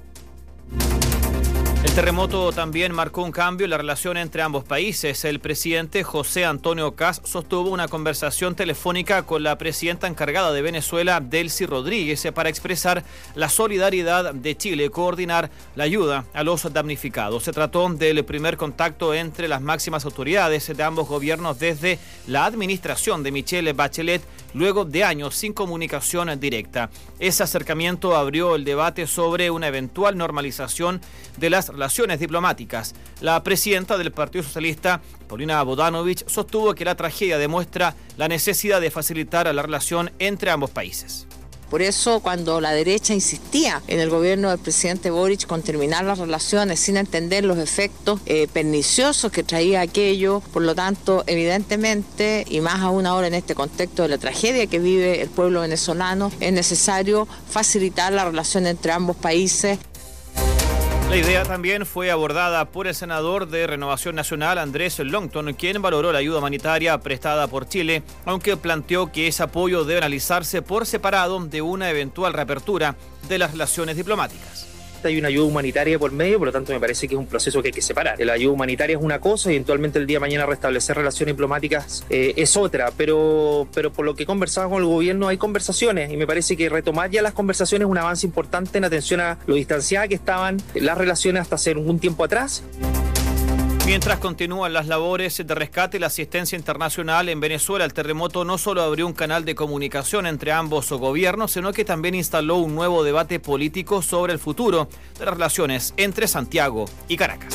El terremoto también marcó un cambio en la relación entre ambos países. El presidente José Antonio Kast sostuvo una conversación telefónica con la presidenta encargada de Venezuela, Delcy Rodríguez, para expresar la solidaridad de Chile y coordinar la ayuda a los damnificados. Se trató del primer contacto entre las máximas autoridades de ambos gobiernos desde la administración de Michelle Bachelet, luego de años sin comunicación directa. Ese acercamiento abrió el debate sobre una eventual normalización de las relaciones diplomáticas. La presidenta del Partido Socialista, Paulina Bodanovich, sostuvo que la tragedia demuestra la necesidad de facilitar la relación entre ambos países. Por eso cuando la derecha insistía en el gobierno del presidente Boric con terminar las relaciones sin entender los efectos perniciosos que traía aquello, por lo tanto, evidentemente, y más aún ahora en este contexto de la tragedia que vive el pueblo venezolano, es necesario facilitar la relación entre ambos países. La idea también fue abordada por el senador de Renovación Nacional, Andrés Longton, quien valoró la ayuda humanitaria prestada por Chile, aunque planteó que ese apoyo debe analizarse por separado de una eventual reapertura de las relaciones diplomáticas. Hay una ayuda humanitaria por medio, por lo tanto me parece que es un proceso que hay que separar. La ayuda humanitaria es una cosa y eventualmente el día de mañana restablecer relaciones diplomáticas es otra, pero por lo que he conversado con el gobierno hay conversaciones y me parece que retomar ya las conversaciones es un avance importante en atención a lo distanciadas que estaban las relaciones hasta hace un tiempo atrás. Mientras continúan las labores de rescate y la asistencia internacional en Venezuela, el terremoto no solo abrió un canal de comunicación entre ambos gobiernos, sino que también instaló un nuevo debate político sobre el futuro de las relaciones entre Santiago y Caracas.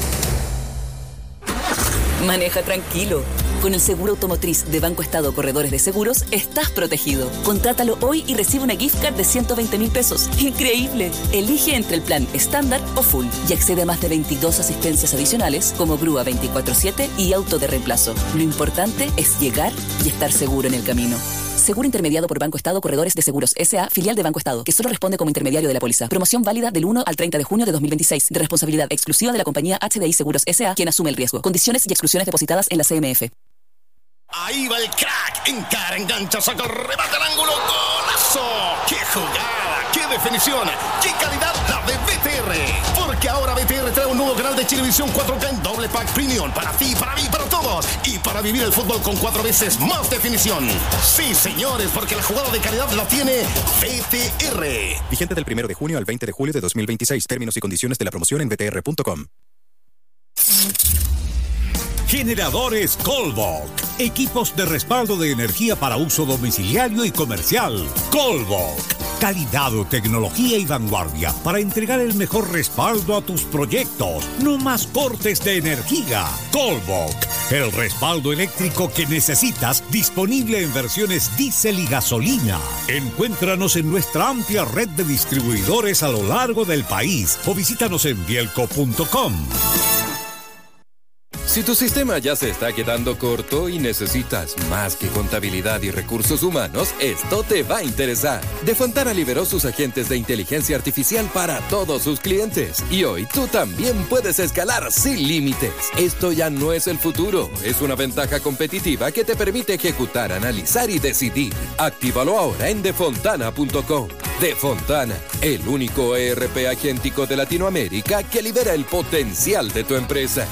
Maneja tranquilo. Con el seguro automotriz de Banco Estado Corredores de Seguros, estás protegido. Contrátalo hoy y recibe una gift card de 120.000 pesos. ¡Increíble! Elige entre el plan estándar o full y accede a más de 22 asistencias adicionales como grúa 24/7 y auto de reemplazo. Lo importante es llegar y estar seguro en el camino. Seguro intermediado por Banco Estado Corredores de Seguros S.A., filial de Banco Estado, que solo responde como intermediario de la póliza. Promoción válida del 1 al 30 de junio de 2026, de responsabilidad exclusiva de la compañía HDI Seguros S.A., quien asume el riesgo. Condiciones y exclusiones depositadas en la CMF. Ahí va el crack, encara, engancha, saca, remata al ángulo, ¡golazo! ¡Qué jugada! ¡Qué definición! ¡Qué calidad la de BTR! Porque ahora BTR trae un nuevo canal de Chilevisión 4K en doble pack premium para ti, para mí, para todos y para vivir el fútbol con 4 veces más definición. Sí, señores, porque la jugada de calidad la tiene BTR. Vigente del 1 de junio al 20 de julio de 2026. Términos y condiciones de la promoción en btr.com. Generadores Colbok. Equipos de respaldo de energía para uso domiciliario y comercial. Colbok. Calidad, tecnología y vanguardia para entregar el mejor respaldo a tus proyectos. No más cortes de energía. Colbok. El respaldo eléctrico que necesitas, disponible en versiones diésel y gasolina. Encuéntranos en nuestra amplia red de distribuidores a lo largo del país o visítanos en bielco.com. Si tu sistema ya se está quedando corto y necesitas más que contabilidad y recursos humanos, esto te va a interesar. Defontana liberó sus agentes de inteligencia artificial para todos sus clientes. Y hoy tú también puedes escalar sin límites. Esto ya no es el futuro, es una ventaja competitiva que te permite ejecutar, analizar y decidir. Actívalo ahora en defontana.com. Defontana, el único ERP agéntico de Latinoamérica que libera el potencial de tu empresa.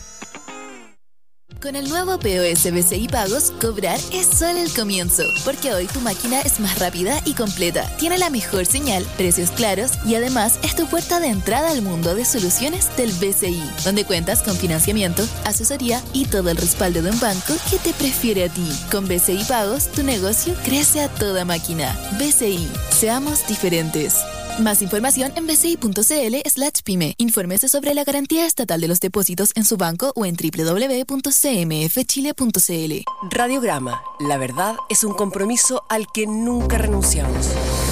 Con el nuevo POS BCI Pagos, cobrar es solo el comienzo, porque hoy tu máquina es más rápida y completa, tiene la mejor señal, precios claros y además es tu puerta de entrada al mundo de soluciones del BCI, donde cuentas con financiamiento, asesoría y todo el respaldo de un banco que te prefiere a ti. Con BCI Pagos, tu negocio crece a toda máquina. BCI, seamos diferentes. Más información en bci.cl/pyme. Infórmese sobre la garantía estatal de los depósitos en su banco o en www.cmfchile.cl. Radiograma. La verdad es un compromiso al que nunca renunciamos.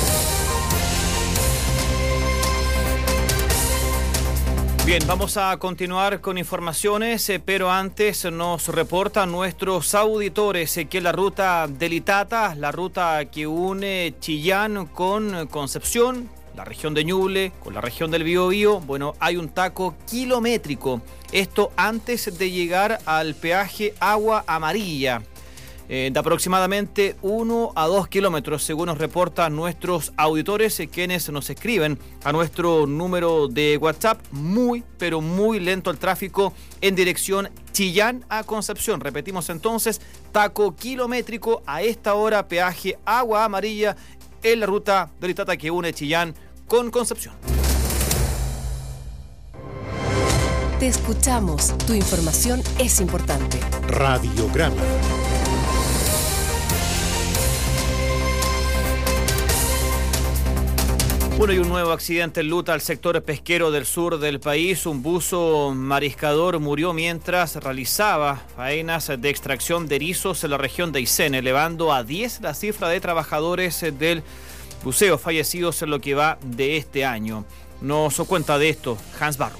Bien, vamos a continuar con informaciones, pero antes nos reportan nuestros auditores que la ruta del Itata, la ruta que une Chillán con Concepción, la región de Ñuble con la región del Biobío, bueno, hay un taco kilométrico. Esto antes de llegar al peaje Agua Amarilla. De aproximadamente 1 a 2 kilómetros, según nos reportan nuestros auditores, quienes nos escriben a nuestro número de WhatsApp. Muy, pero muy lento el tráfico en dirección Chillán a Concepción. Repetimos entonces, taco kilométrico a esta hora, peaje Agua Amarilla en la ruta del Itata que une Chillán con Concepción. Te escuchamos, tu información es importante. Radiograma. Bueno, y un nuevo accidente enluta al sector pesquero del sur del país. Un buzo mariscador murió mientras realizaba faenas de extracción de erizos en la región de Aysén, elevando a 10 la cifra de trabajadores del buceos fallecidos en lo que va de este año. Nos cuenta de esto Hans Barros.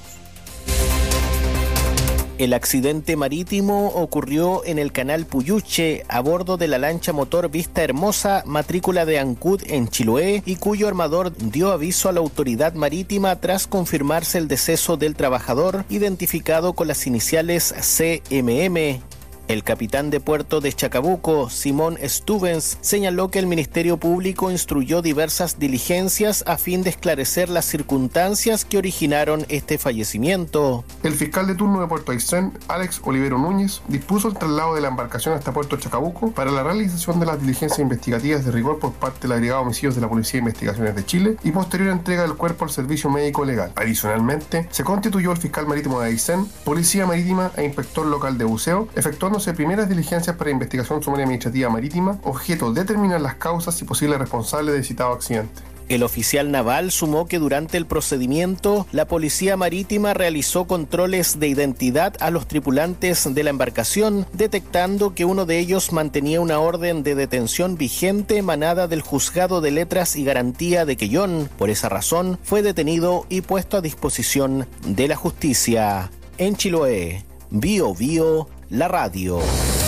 El accidente marítimo ocurrió en el canal Puyuche a bordo de la lancha motor Vista Hermosa, matrícula de Ancud en Chiloé, y cuyo armador dio aviso a la autoridad marítima tras confirmarse el deceso del trabajador, identificado con las iniciales CMM. El capitán de puerto de Chacabuco, Simón Stubens, señaló que el Ministerio Público instruyó diversas diligencias a fin de esclarecer las circunstancias que originaron este fallecimiento. El fiscal de turno de Puerto Aysén, Alex Olivero Núñez, dispuso el traslado de la embarcación hasta Puerto Chacabuco para la realización de las diligencias investigativas de rigor por parte de la Brigada de Homicidios de la Policía de Investigaciones de Chile y posterior entrega del cuerpo al servicio médico legal. Adicionalmente, se constituyó el fiscal marítimo de Aysén, policía marítima e inspector local de buceo, efectuándose primeras diligencias para investigación sumaria administrativa marítima, objeto de determinar las causas y posibles responsables del citado accidente. El oficial naval sumó que durante el procedimiento, la Policía Marítima realizó controles de identidad a los tripulantes de la embarcación, detectando que uno de ellos mantenía una orden de detención vigente emanada del Juzgado de Letras y Garantía de Quellón. Por esa razón, fue detenido y puesto a disposición de la justicia. En Chiloé, Bio Bio, la radio.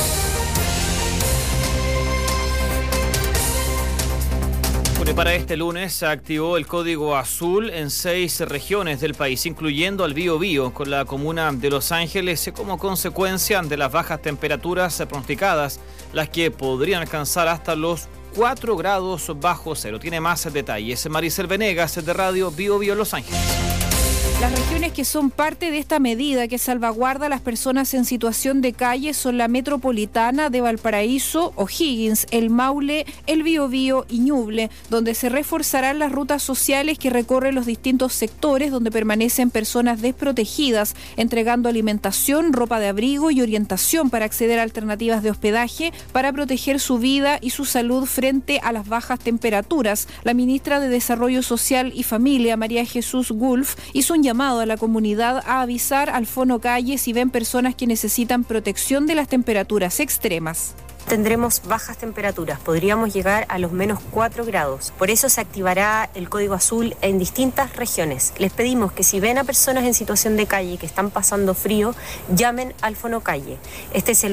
Para este lunes se activó el código azul en 6 regiones del país, incluyendo al Biobío, con la comuna de Los Ángeles como consecuencia de las bajas temperaturas pronosticadas, las que podrían alcanzar hasta los 4 grados bajo cero. Tiene más detalles Maricel Venegas de Radio Biobío Los Ángeles. Las regiones que son parte de esta medida que salvaguarda a las personas en situación de calle son la metropolitana de Valparaíso, O'Higgins, el Maule, el Biobío y Ñuble, donde se reforzarán las rutas sociales que recorren los distintos sectores donde permanecen personas desprotegidas, entregando alimentación, ropa de abrigo y orientación para acceder a alternativas de hospedaje para proteger su vida y su salud frente a las bajas temperaturas. La ministra de Desarrollo Social y Familia, María Jesús Gulf, hizo un llamado a la comunidad a avisar al Fono Calle si ven personas que necesitan protección de las temperaturas extremas. Tendremos bajas temperaturas, podríamos llegar a los menos 4 grados. Por eso se activará el código azul en distintas regiones. Les pedimos que si ven a personas en situación de calle que están pasando frío, llamen al Fono Calle. Este es el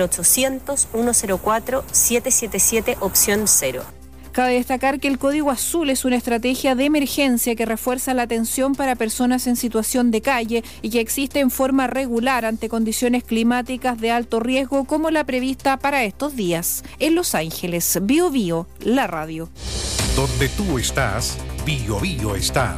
800-104-777, opción 0. Cabe destacar que el Código Azul es una estrategia de emergencia que refuerza la atención para personas en situación de calle y que existe en forma regular ante condiciones climáticas de alto riesgo como la prevista para estos días. En Los Ángeles, Bio Bio, la radio. Donde tú estás, Bio Bio está.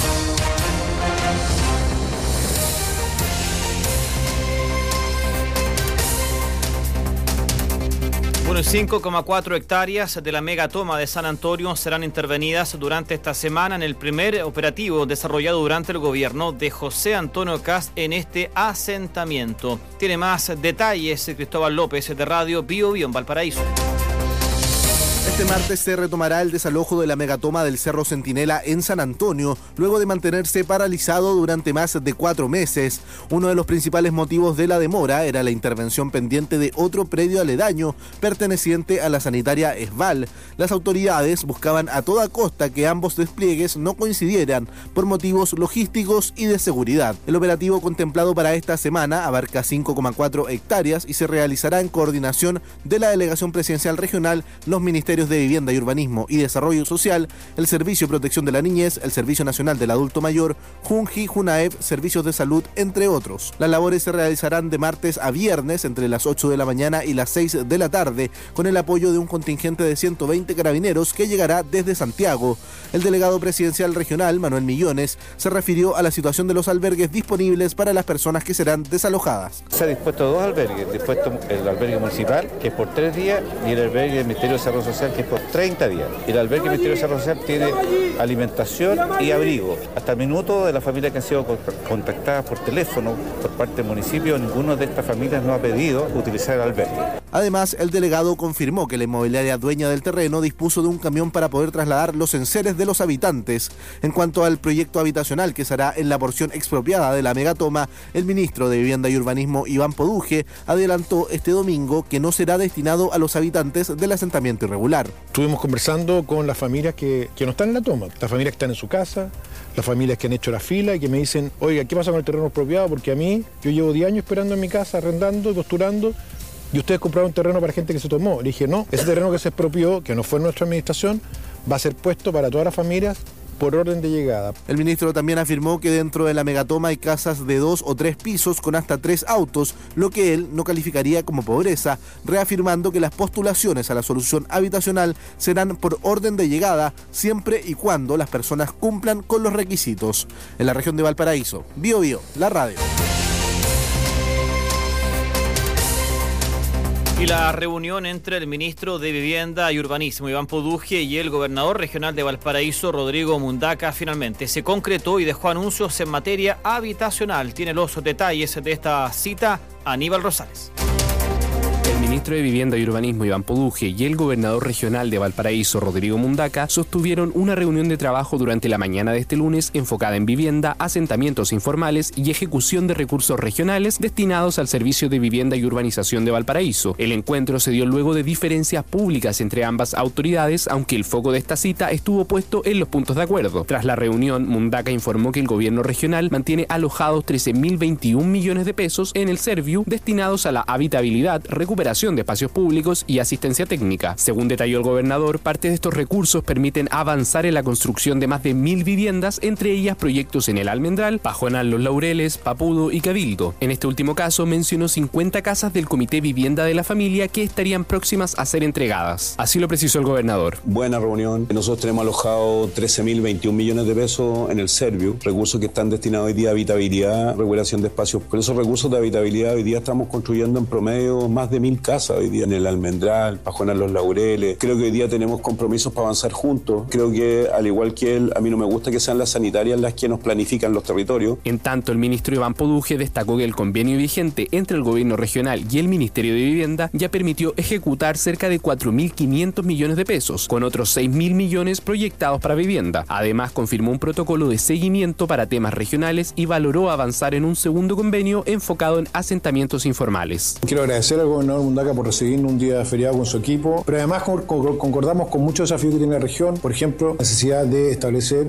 Bueno, 5,4 hectáreas de la megatoma de San Antonio serán intervenidas durante esta semana en el primer operativo desarrollado durante el gobierno de José Antonio Kast en este asentamiento. Tiene más detalles Cristóbal López de Radio Bio Bio en Valparaíso. Este martes se retomará el desalojo de la megatoma del Cerro Centinela en San Antonio, luego de mantenerse paralizado durante más de 4 meses. Uno de los principales motivos de la demora era la intervención pendiente de otro predio aledaño, perteneciente a la sanitaria Esval. Las autoridades buscaban a toda costa que ambos despliegues no coincidieran por motivos logísticos y de seguridad. El operativo contemplado para esta semana abarca 5,4 hectáreas y se realizará en coordinación de la Delegación Presidencial Regional, los Ministerios de Vivienda y Urbanismo y Desarrollo Social, el Servicio de Protección de la Niñez, el Servicio Nacional del Adulto Mayor, Junji, Junaev, Servicios de Salud, entre otros. Las labores se realizarán de martes a viernes entre las 8 de la mañana y las 6 de la tarde, con el apoyo de un contingente de 120 carabineros que llegará desde Santiago. El delegado presidencial regional, Manuel Millones, se refirió a la situación de los albergues disponibles para las personas que serán desalojadas. Se ha dispuesto 2 albergues, dispuesto el albergue municipal, que es por 3 días, y el albergue del Ministerio de Desarrollo Social, que es por 30 días. El albergue del Ministerio de Desarrollo Social tiene alimentación y abrigo. Hasta el minuto de las familias que han sido contactadas por teléfono por parte del municipio, ninguno de estas familias no ha pedido utilizar el albergue. Además, el delegado confirmó que la inmobiliaria dueña del terreno dispuso de un camión para poder trasladar los enseres de los habitantes. En cuanto al proyecto habitacional que se hará en la porción expropiada de la megatoma, el ministro de Vivienda y Urbanismo, Iván Poduje, adelantó este domingo que no será destinado a los habitantes del asentamiento irregular. Estuvimos conversando con las familias que no están en la toma, las familias que están en su casa, las familias que han hecho la fila y que me dicen, oiga, ¿qué pasa con el terreno expropiado? Porque a mí, yo llevo 10 años esperando en mi casa, arrendando y posturando, y ustedes compraron un terreno para gente que se tomó. Le dije, no, ese terreno que se expropió, que no fue en nuestra administración, va a ser puesto para todas las familias por orden de llegada. El ministro también afirmó que dentro de la megatoma hay casas de 2 o 3 pisos con hasta 3 autos, lo que él no calificaría como pobreza, reafirmando que las postulaciones a la solución habitacional serán por orden de llegada siempre y cuando las personas cumplan con los requisitos. En la región de Valparaíso, Bio Bio, la radio. Y la reunión entre el ministro de Vivienda y Urbanismo, Iván Poduje, y el gobernador regional de Valparaíso, Rodrigo Mundaca, finalmente se concretó y dejó anuncios en materia habitacional. Tiene los detalles de esta cita Aníbal Rosales. El ministro de Vivienda y Urbanismo, Iván Poduje, y el gobernador regional de Valparaíso, Rodrigo Mundaca, sostuvieron una reunión de trabajo durante la mañana de este lunes enfocada en vivienda, asentamientos informales y ejecución de recursos regionales destinados al Servicio de Vivienda y Urbanización de Valparaíso. El encuentro se dio luego de diferencias públicas entre ambas autoridades, aunque el foco de esta cita estuvo puesto en los puntos de acuerdo. Tras la reunión, Mundaca informó que el gobierno regional mantiene alojados 13.021 millones de pesos en el Serviu destinados a la habitabilidad, recuperación de espacios públicos y asistencia técnica. Según detalló el gobernador, parte de estos recursos permiten avanzar en la construcción de más de 1.000 viviendas, entre ellas proyectos en El Almendral, Pajonal Los Laureles, Papudo y Cabildo. En este último caso mencionó 50 casas del Comité Vivienda de la Familia que estarían próximas a ser entregadas. Así lo precisó el gobernador. Buena reunión. Nosotros tenemos alojado 13.021 millones de pesos en el Serviu, recursos que están destinados hoy día a habitabilidad, recuperación de espacios. Con esos recursos de habitabilidad hoy día estamos construyendo en promedio más de 1.000 casas hoy día en El Almendral, Pajonal Los Laureles. Creo que hoy día tenemos compromisos para avanzar juntos. Creo que, al igual que él, a mí no me gusta que sean las sanitarias las que nos planifican los territorios. En tanto, el ministro Iván Poduje destacó que el convenio vigente entre el gobierno regional y el Ministerio de Vivienda ya permitió ejecutar cerca de 4.500 millones de pesos, con otros 6.000 millones proyectados para vivienda. Además, confirmó un protocolo de seguimiento para temas regionales y valoró avanzar en un segundo convenio enfocado en asentamientos informales. Quiero agradecer al gobernador Mundaca por recibirnos un día feriado con su equipo, pero además concordamos con muchos desafíos que tiene la región, por ejemplo, la necesidad de establecer,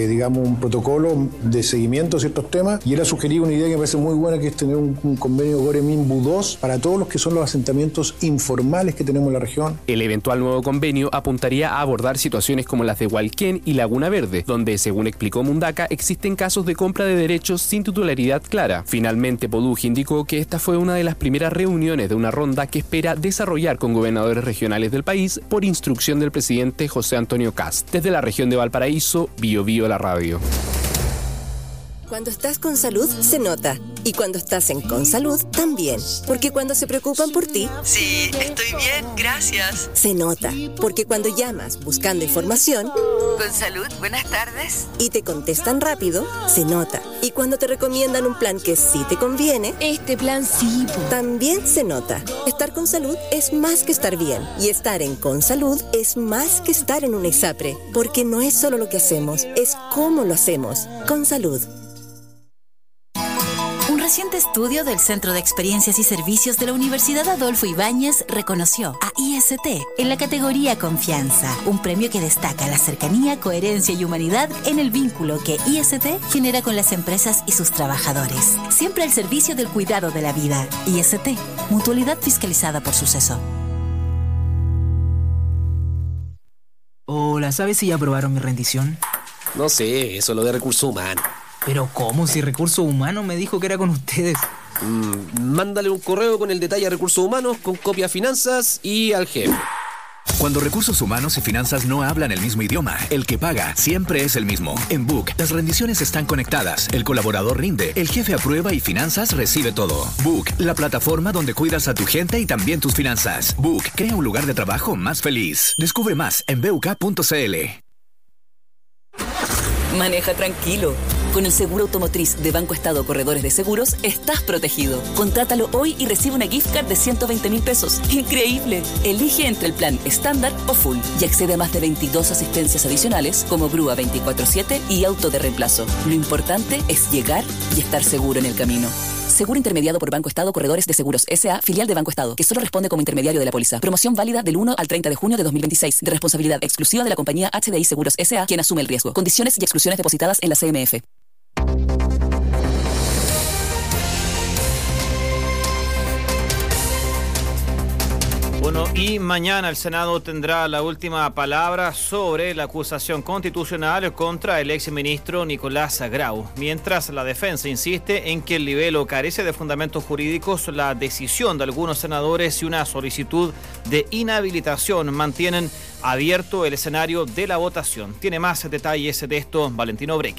un protocolo de seguimiento de ciertos temas, y él ha sugerido una idea que me parece muy buena, que es tener un convenio Goremimbu 2 para todos los que son los asentamientos informales que tenemos en la región. El eventual nuevo convenio apuntaría a abordar situaciones como las de Hualquén y Laguna Verde, donde, según explicó Mundaca, existen casos de compra de derechos sin titularidad clara. Finalmente, Poduje indicó que esta fue una de las primeras reuniones de una ronda que espera desarrollar con gobernadores regionales del país por instrucción del presidente José Antonio Kast. Desde la región de Valparaíso, Bio Bio, la radio. Cuando estás con salud, se nota. Y cuando estás en Consalud, también. Porque cuando se preocupan por ti... Sí, estoy bien, gracias. Se nota. Porque cuando llamas buscando información... Consalud, buenas tardes. Y te contestan rápido, se nota. Y cuando te recomiendan un plan que sí te conviene... Este plan sí. También se nota. Estar con salud es más que estar bien. Y estar en Consalud es más que estar en un ISAPRE. Porque no es solo lo que hacemos, es cómo lo hacemos. Consalud. Un reciente estudio del Centro de Experiencias y Servicios de la Universidad Adolfo Ibáñez reconoció a IST en la categoría Confianza, un premio que destaca la cercanía, coherencia y humanidad en el vínculo que IST genera con las empresas y sus trabajadores. Siempre al servicio del cuidado de la vida. IST, mutualidad fiscalizada por Suceso. Hola, ¿sabes si ya aprobaron mi rendición? No sé, eso es lo de recursos humanos. ¿Pero cómo? Si Recursos Humanos me dijo que era con ustedes. Mándale un correo con el detalle a Recursos Humanos, con copia a Finanzas y al jefe. Cuando Recursos Humanos y Finanzas no hablan el mismo idioma, el que paga siempre es el mismo. En Book, las rendiciones están conectadas, el colaborador rinde, el jefe aprueba y Finanzas recibe todo. Book, la plataforma donde cuidas a tu gente y también tus finanzas. Book, crea un lugar de trabajo más feliz. Descubre más en buk.cl. Maneja tranquilo. Con el seguro automotriz de Banco Estado Corredores de Seguros, estás protegido. Contrátalo hoy y recibe una gift card de 120.000 pesos. ¡Increíble! Elige entre el plan estándar o full y accede a más de 22 asistencias adicionales como grúa 24/7 y auto de reemplazo. Lo importante es llegar y estar seguro en el camino. Seguro intermediado por Banco Estado Corredores de Seguros S.A., filial de Banco Estado, que solo responde como intermediario de la póliza. Promoción válida del 1 al 30 de junio de 2026, de responsabilidad exclusiva de la compañía HDI Seguros S.A., quien asume el riesgo. Condiciones y exclusiones depositadas en la CMF. Bueno, y mañana el Senado tendrá la última palabra sobre la acusación constitucional contra el exministro Nicolás Grau. Mientras la defensa insiste en que el libelo carece de fundamentos jurídicos, la decisión de algunos senadores y una solicitud de inhabilitación mantienen abierto el escenario de la votación. Tiene más detalles de esto Valentino Brequi.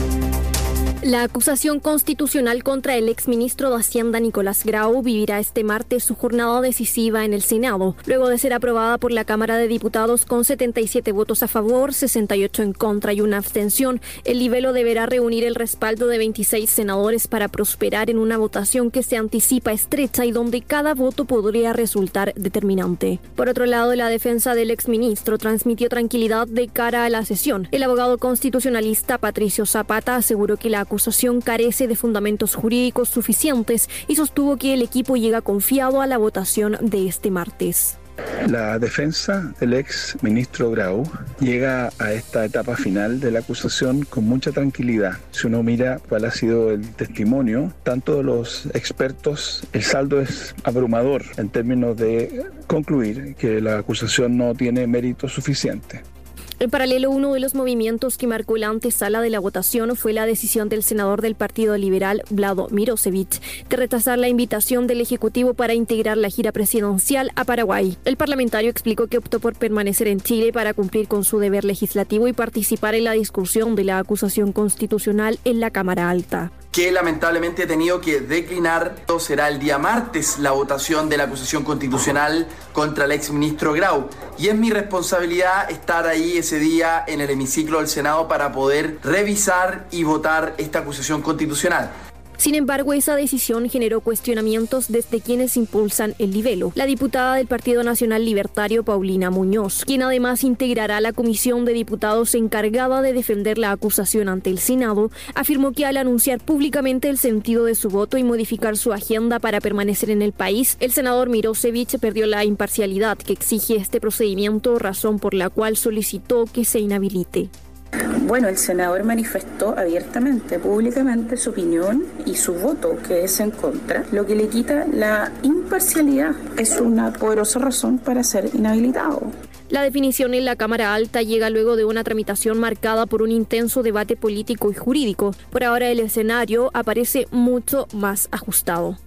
La acusación constitucional contra el exministro de Hacienda Nicolás Grau vivirá este martes su jornada decisiva en el Senado, luego de ser aprobada por la Cámara de Diputados con 77 votos a favor, 68 en contra y una abstención. El libelo deberá reunir el respaldo de 26 senadores para prosperar en una votación que se anticipa estrecha y donde cada voto podría resultar determinante. Por otro lado, la defensa del exministro transmitió tranquilidad de cara a la sesión. El abogado constitucionalista Patricio Zapata aseguró que la acusación carece de fundamentos jurídicos suficientes y sostuvo que el equipo llega confiado a la votación de este martes. La defensa del ex ministro Grau llega a esta etapa final de la acusación con mucha tranquilidad. Si uno mira cuál ha sido el testimonio, tanto de los expertos, el saldo es abrumador en términos de concluir que la acusación no tiene mérito suficiente. En paralelo, uno de los movimientos que marcó la antesala de la votación fue la decisión del senador del Partido Liberal, Vlado Mirosevic, de rechazar la invitación del Ejecutivo para integrar la gira presidencial a Paraguay. El parlamentario explicó que optó por permanecer en Chile para cumplir con su deber legislativo y participar en la discusión de la acusación constitucional en la Cámara Alta. Que lamentablemente he tenido que declinar. Será el día martes la votación de la acusación constitucional contra el exministro Grau. Y es mi responsabilidad estar ahí ese día en el hemiciclo del Senado para poder revisar y votar esta acusación constitucional. Sin embargo, esa decisión generó cuestionamientos desde quienes impulsan el libelo. La diputada del Partido Nacional Libertario, Paulina Muñoz, quien además integrará la comisión de diputados encargada de defender la acusación ante el Senado, afirmó que al anunciar públicamente el sentido de su voto y modificar su agenda para permanecer en el país, el senador Mirosevic perdió la imparcialidad que exige este procedimiento, razón por la cual solicitó que se inhabilite. Bueno, el senador manifestó abiertamente, públicamente su opinión y su voto, que es en contra, lo que le quita la imparcialidad. Es una poderosa razón para ser inhabilitado. La definición en la Cámara Alta llega luego de una tramitación marcada por un intenso debate político y jurídico. Por ahora el escenario aparece mucho más ajustado.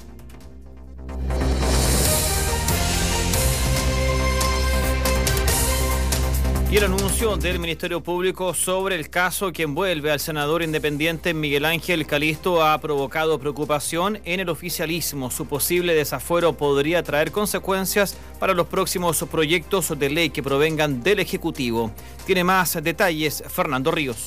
Y el anuncio del Ministerio Público sobre el caso que envuelve al senador independiente Miguel Ángel Calisto ha provocado preocupación en el oficialismo. Su posible desafuero podría traer consecuencias para los próximos proyectos de ley que provengan del Ejecutivo. Tiene más detalles Fernando Ríos.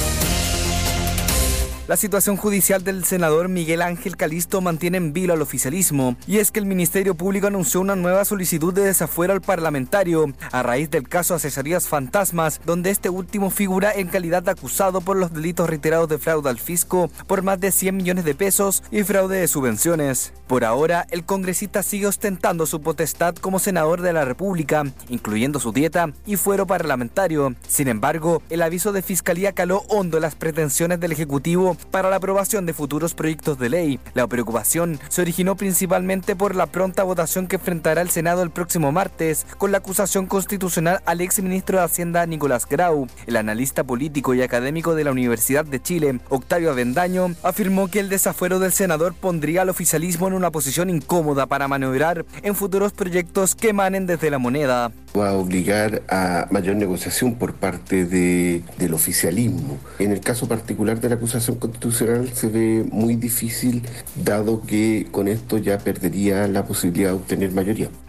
La situación judicial del senador Miguel Ángel Calisto mantiene en vilo al oficialismo, y es que el Ministerio Público anunció una nueva solicitud de desafuero al parlamentario a raíz del caso Asesorías Fantasmas, donde este último figura en calidad de acusado por los delitos reiterados de fraude al fisco por más de 100 millones de pesos y fraude de subvenciones. Por ahora, el congresista sigue ostentando su potestad como senador de la República, incluyendo su dieta y fuero parlamentario. Sin embargo, el aviso de Fiscalía caló hondo las pretensiones del Ejecutivo para la aprobación de futuros proyectos de ley. La preocupación se originó principalmente por la pronta votación que enfrentará el Senado el próximo martes con la acusación constitucional al exministro de Hacienda Nicolás Grau. El analista político y académico de la Universidad de Chile, Octavio Avendaño, afirmó que el desafuero del senador pondría al oficialismo en una posición incómoda para maniobrar en futuros proyectos que emanen desde la moneda. Va a obligar a mayor negociación por parte del oficialismo. En el caso particular de la acusación constitucional se ve muy difícil, dado que con esto ya perdería la posibilidad de obtener mayoría.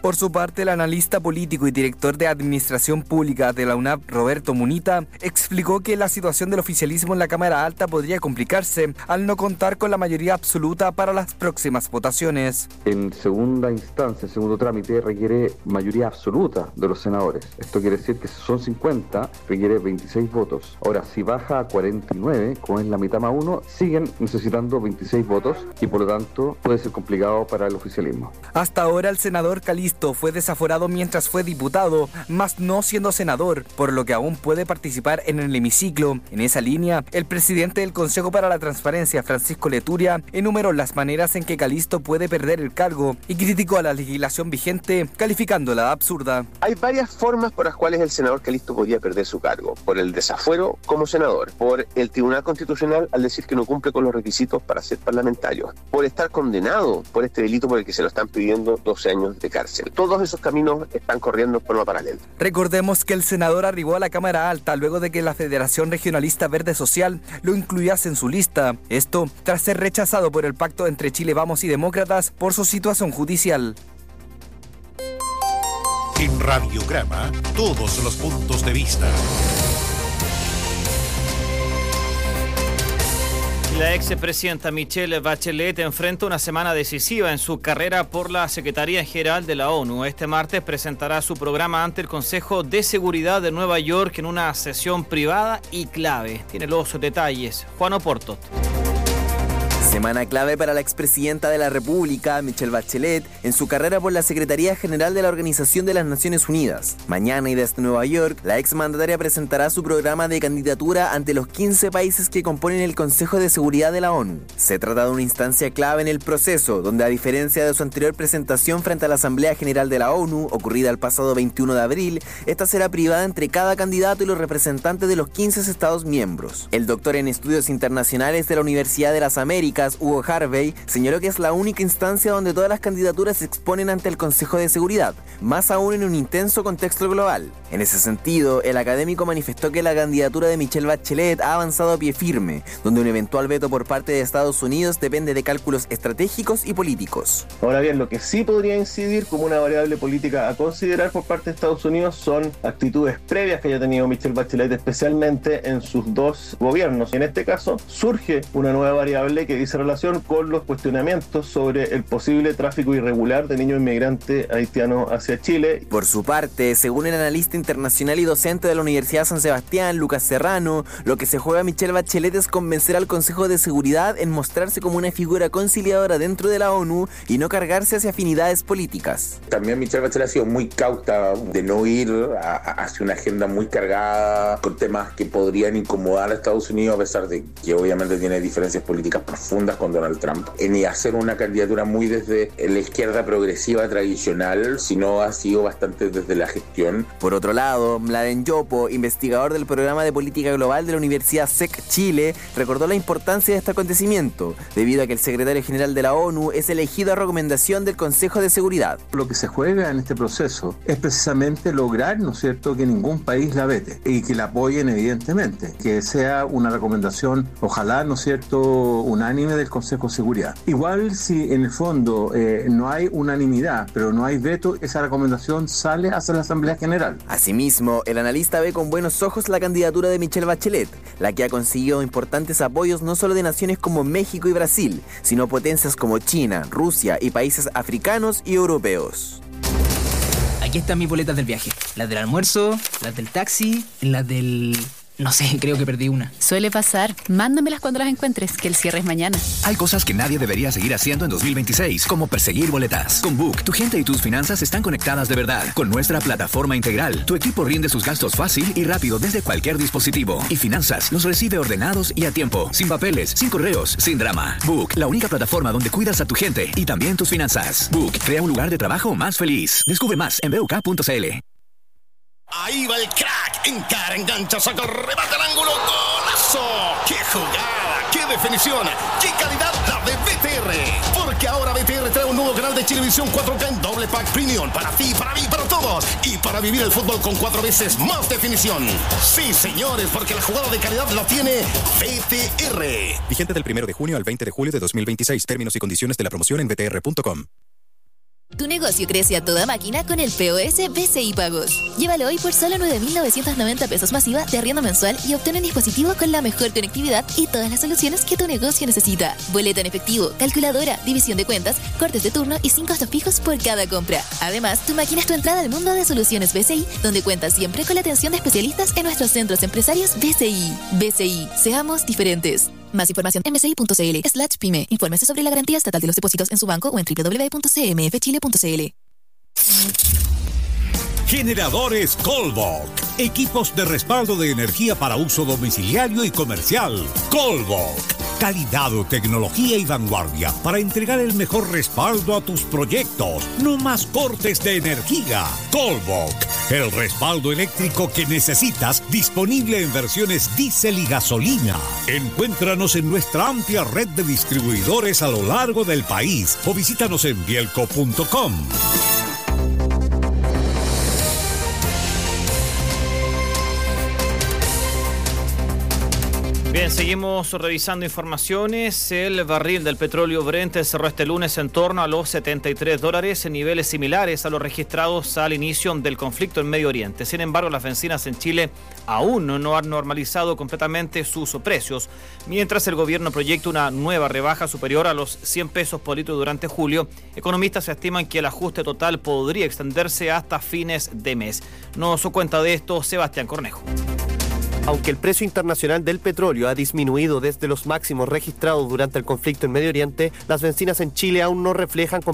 Por su parte, el analista político y director de Administración Pública de la UNAP, Roberto Munita, explicó que la situación del oficialismo en la Cámara Alta podría complicarse al no contar con la mayoría absoluta para las próximas votaciones. En segunda instancia, el segundo trámite requiere mayoría absoluta de los senadores. Esto quiere decir que si son 50, requiere 26 votos. Ahora, si baja a 49, como es la mitad más uno, siguen necesitando 26 votos y por lo tanto puede ser complicado para el oficialismo. Hasta ahora el senador Calisto fue desaforado mientras fue diputado, mas no siendo senador, por lo que aún puede participar en el hemiciclo. En esa línea, el presidente del Consejo para la Transparencia, Francisco Leturia, enumeró las maneras en que Calisto puede perder el cargo y criticó a la legislación vigente, calificándola de absurda. Hay varias formas por las cuales el senador Calisto podría perder su cargo: por el desafuero como senador, por el Tribunal Constitucional al decir que no cumple con los requisitos para ser parlamentario, por estar condenado por este delito por el que se lo están pidiendo 12 años de cárcel. Todos esos caminos están corriendo en forma paralela. Recordemos que el senador arribó a la Cámara Alta luego de que la Federación Regionalista Verde Social lo incluyase en su lista. Esto tras ser rechazado por el pacto entre Chile Vamos y Demócratas por su situación judicial. En Radiograma, todos los puntos de vista. La expresidenta Michelle Bachelet enfrenta una semana decisiva en su carrera por la Secretaría General de la ONU. Este martes presentará su programa ante el Consejo de Seguridad de Nueva York en una sesión privada y clave. Tiene los detalles Juan Oporto. Semana clave para la expresidenta de la República, Michelle Bachelet, en su carrera por la Secretaría General de la Organización de las Naciones Unidas. Mañana y desde Nueva York, la exmandataria presentará su programa de candidatura ante los 15 países que componen el Consejo de Seguridad de la ONU. Se trata de una instancia clave en el proceso, donde a diferencia de su anterior presentación frente a la Asamblea General de la ONU, ocurrida el pasado 21 de abril, esta será privada entre cada candidato y los representantes de los 15 estados miembros. El doctor en Estudios Internacionales de la Universidad de las Américas, Hugo Harvey, señaló que es la única instancia donde todas las candidaturas se exponen ante el Consejo de Seguridad, más aún en un intenso contexto global. En ese sentido, el académico manifestó que la candidatura de Michelle Bachelet ha avanzado a pie firme, donde un eventual veto por parte de Estados Unidos depende de cálculos estratégicos y políticos. Ahora bien, lo que sí podría incidir como una variable política a considerar por parte de Estados Unidos son actitudes previas que haya tenido Michelle Bachelet, especialmente en sus dos gobiernos. En este caso, surge una nueva variable que dice relación con los cuestionamientos sobre el posible tráfico irregular de niños inmigrantes haitianos hacia Chile. Por su parte, según el analista internacional y docente de la Universidad San Sebastián, Lucas Serrano, lo que se juega a Michelle Bachelet es convencer al Consejo de Seguridad en mostrarse como una figura conciliadora dentro de la ONU y no cargarse hacia afinidades políticas. También Michelle Bachelet ha sido muy cauta de no ir hacia una agenda muy cargada con temas que podrían incomodar a Estados Unidos, a pesar de que obviamente tiene diferencias políticas profundas con Donald Trump, ni hacer una candidatura muy desde la izquierda progresiva tradicional, sino ha sido bastante desde la gestión. Por otro lado, Mladen Yopo, investigador del programa de política global de la Universidad SEC Chile, recordó la importancia de este acontecimiento, debido a que el secretario general de la ONU es elegido a recomendación del Consejo de Seguridad. Lo que se juega en este proceso es precisamente lograr, ¿no es cierto?, que ningún país la vete y que la apoyen evidentemente, que sea una recomendación, ojalá, ¿no es cierto?, unánime del Consejo de Seguridad. Igual si en el fondo no hay unanimidad, pero no hay veto, esa recomendación sale hacia la Asamblea General. Asimismo, el analista ve con buenos ojos la candidatura de Michelle Bachelet, la que ha conseguido importantes apoyos no solo de naciones como México y Brasil, sino potencias como China, Rusia y países africanos y europeos. Aquí están mis boletas del viaje. Las del almuerzo, las del taxi, las del... No sé, creo que perdí una. Suele pasar. Mándamelas cuando las encuentres, que el cierre es mañana. Hay cosas que nadie debería seguir haciendo en 2026, como perseguir boletas. Con Book, tu gente y tus finanzas están conectadas de verdad. Con nuestra plataforma integral, tu equipo rinde sus gastos fácil y rápido desde cualquier dispositivo. Y finanzas los recibe ordenados y a tiempo. Sin papeles, sin correos, sin drama. Book, la única plataforma donde cuidas a tu gente y también tus finanzas. Book, crea un lugar de trabajo más feliz. Descubre más en buk.cl. Ahí va el crack, encara, engancha, saca el remate al ángulo, ¡golazo! ¡Qué jugada! ¡Qué definición! ¡Qué calidad la de BTR! Porque ahora BTR trae un nuevo canal de Chilevisión 4K en doble pack premium para ti, para mí, para todos y para vivir el fútbol con 4 veces más definición. Sí, señores, porque la jugada de calidad la tiene BTR. Vigente del 1 de junio al 20 de julio de 2026. Términos y condiciones de la promoción en btr.com. Tu negocio crece a toda máquina con el POS BCI Pagos. Llévalo hoy por solo 9.990 pesos masiva de arriendo mensual y obtén un dispositivo con la mejor conectividad y todas las soluciones que tu negocio necesita. Boleta en efectivo, calculadora, división de cuentas, cortes de turno y sin costos fijos por cada compra. Además, tu máquina es tu entrada al mundo de soluciones BCI, donde cuentas siempre con la atención de especialistas en nuestros centros empresarios BCI. BCI, seamos diferentes. Más información en bci.cl/pyme. Infórmese sobre la garantía estatal de los depósitos en su banco o en www.cmfchile.cl. Generadores Colbok. Equipos de respaldo de energía para uso domiciliario y comercial. Colbok. Calidad, tecnología y vanguardia para entregar el mejor respaldo a tus proyectos. No más cortes de energía. Colbok. El respaldo eléctrico que necesitas, disponible en versiones diésel y gasolina. Encuéntranos en nuestra amplia red de distribuidores a lo largo del país o visítanos en bielco.com. Bien, seguimos revisando informaciones. El barril del petróleo Brent cerró este lunes en torno a los $73, en niveles similares a los registrados al inicio del conflicto en Medio Oriente. Sin embargo, las bencinas en Chile aún no han normalizado completamente sus precios, mientras el gobierno proyecta una nueva rebaja superior a los 100 pesos por litro durante julio. Economistas estiman que el ajuste total podría extenderse hasta fines de mes. Nos cuenta de esto Sebastián Cornejo. Aunque el precio internacional del petróleo ha disminuido desde los máximos registrados durante el conflicto en Medio Oriente, las bencinas en Chile aún no reflejan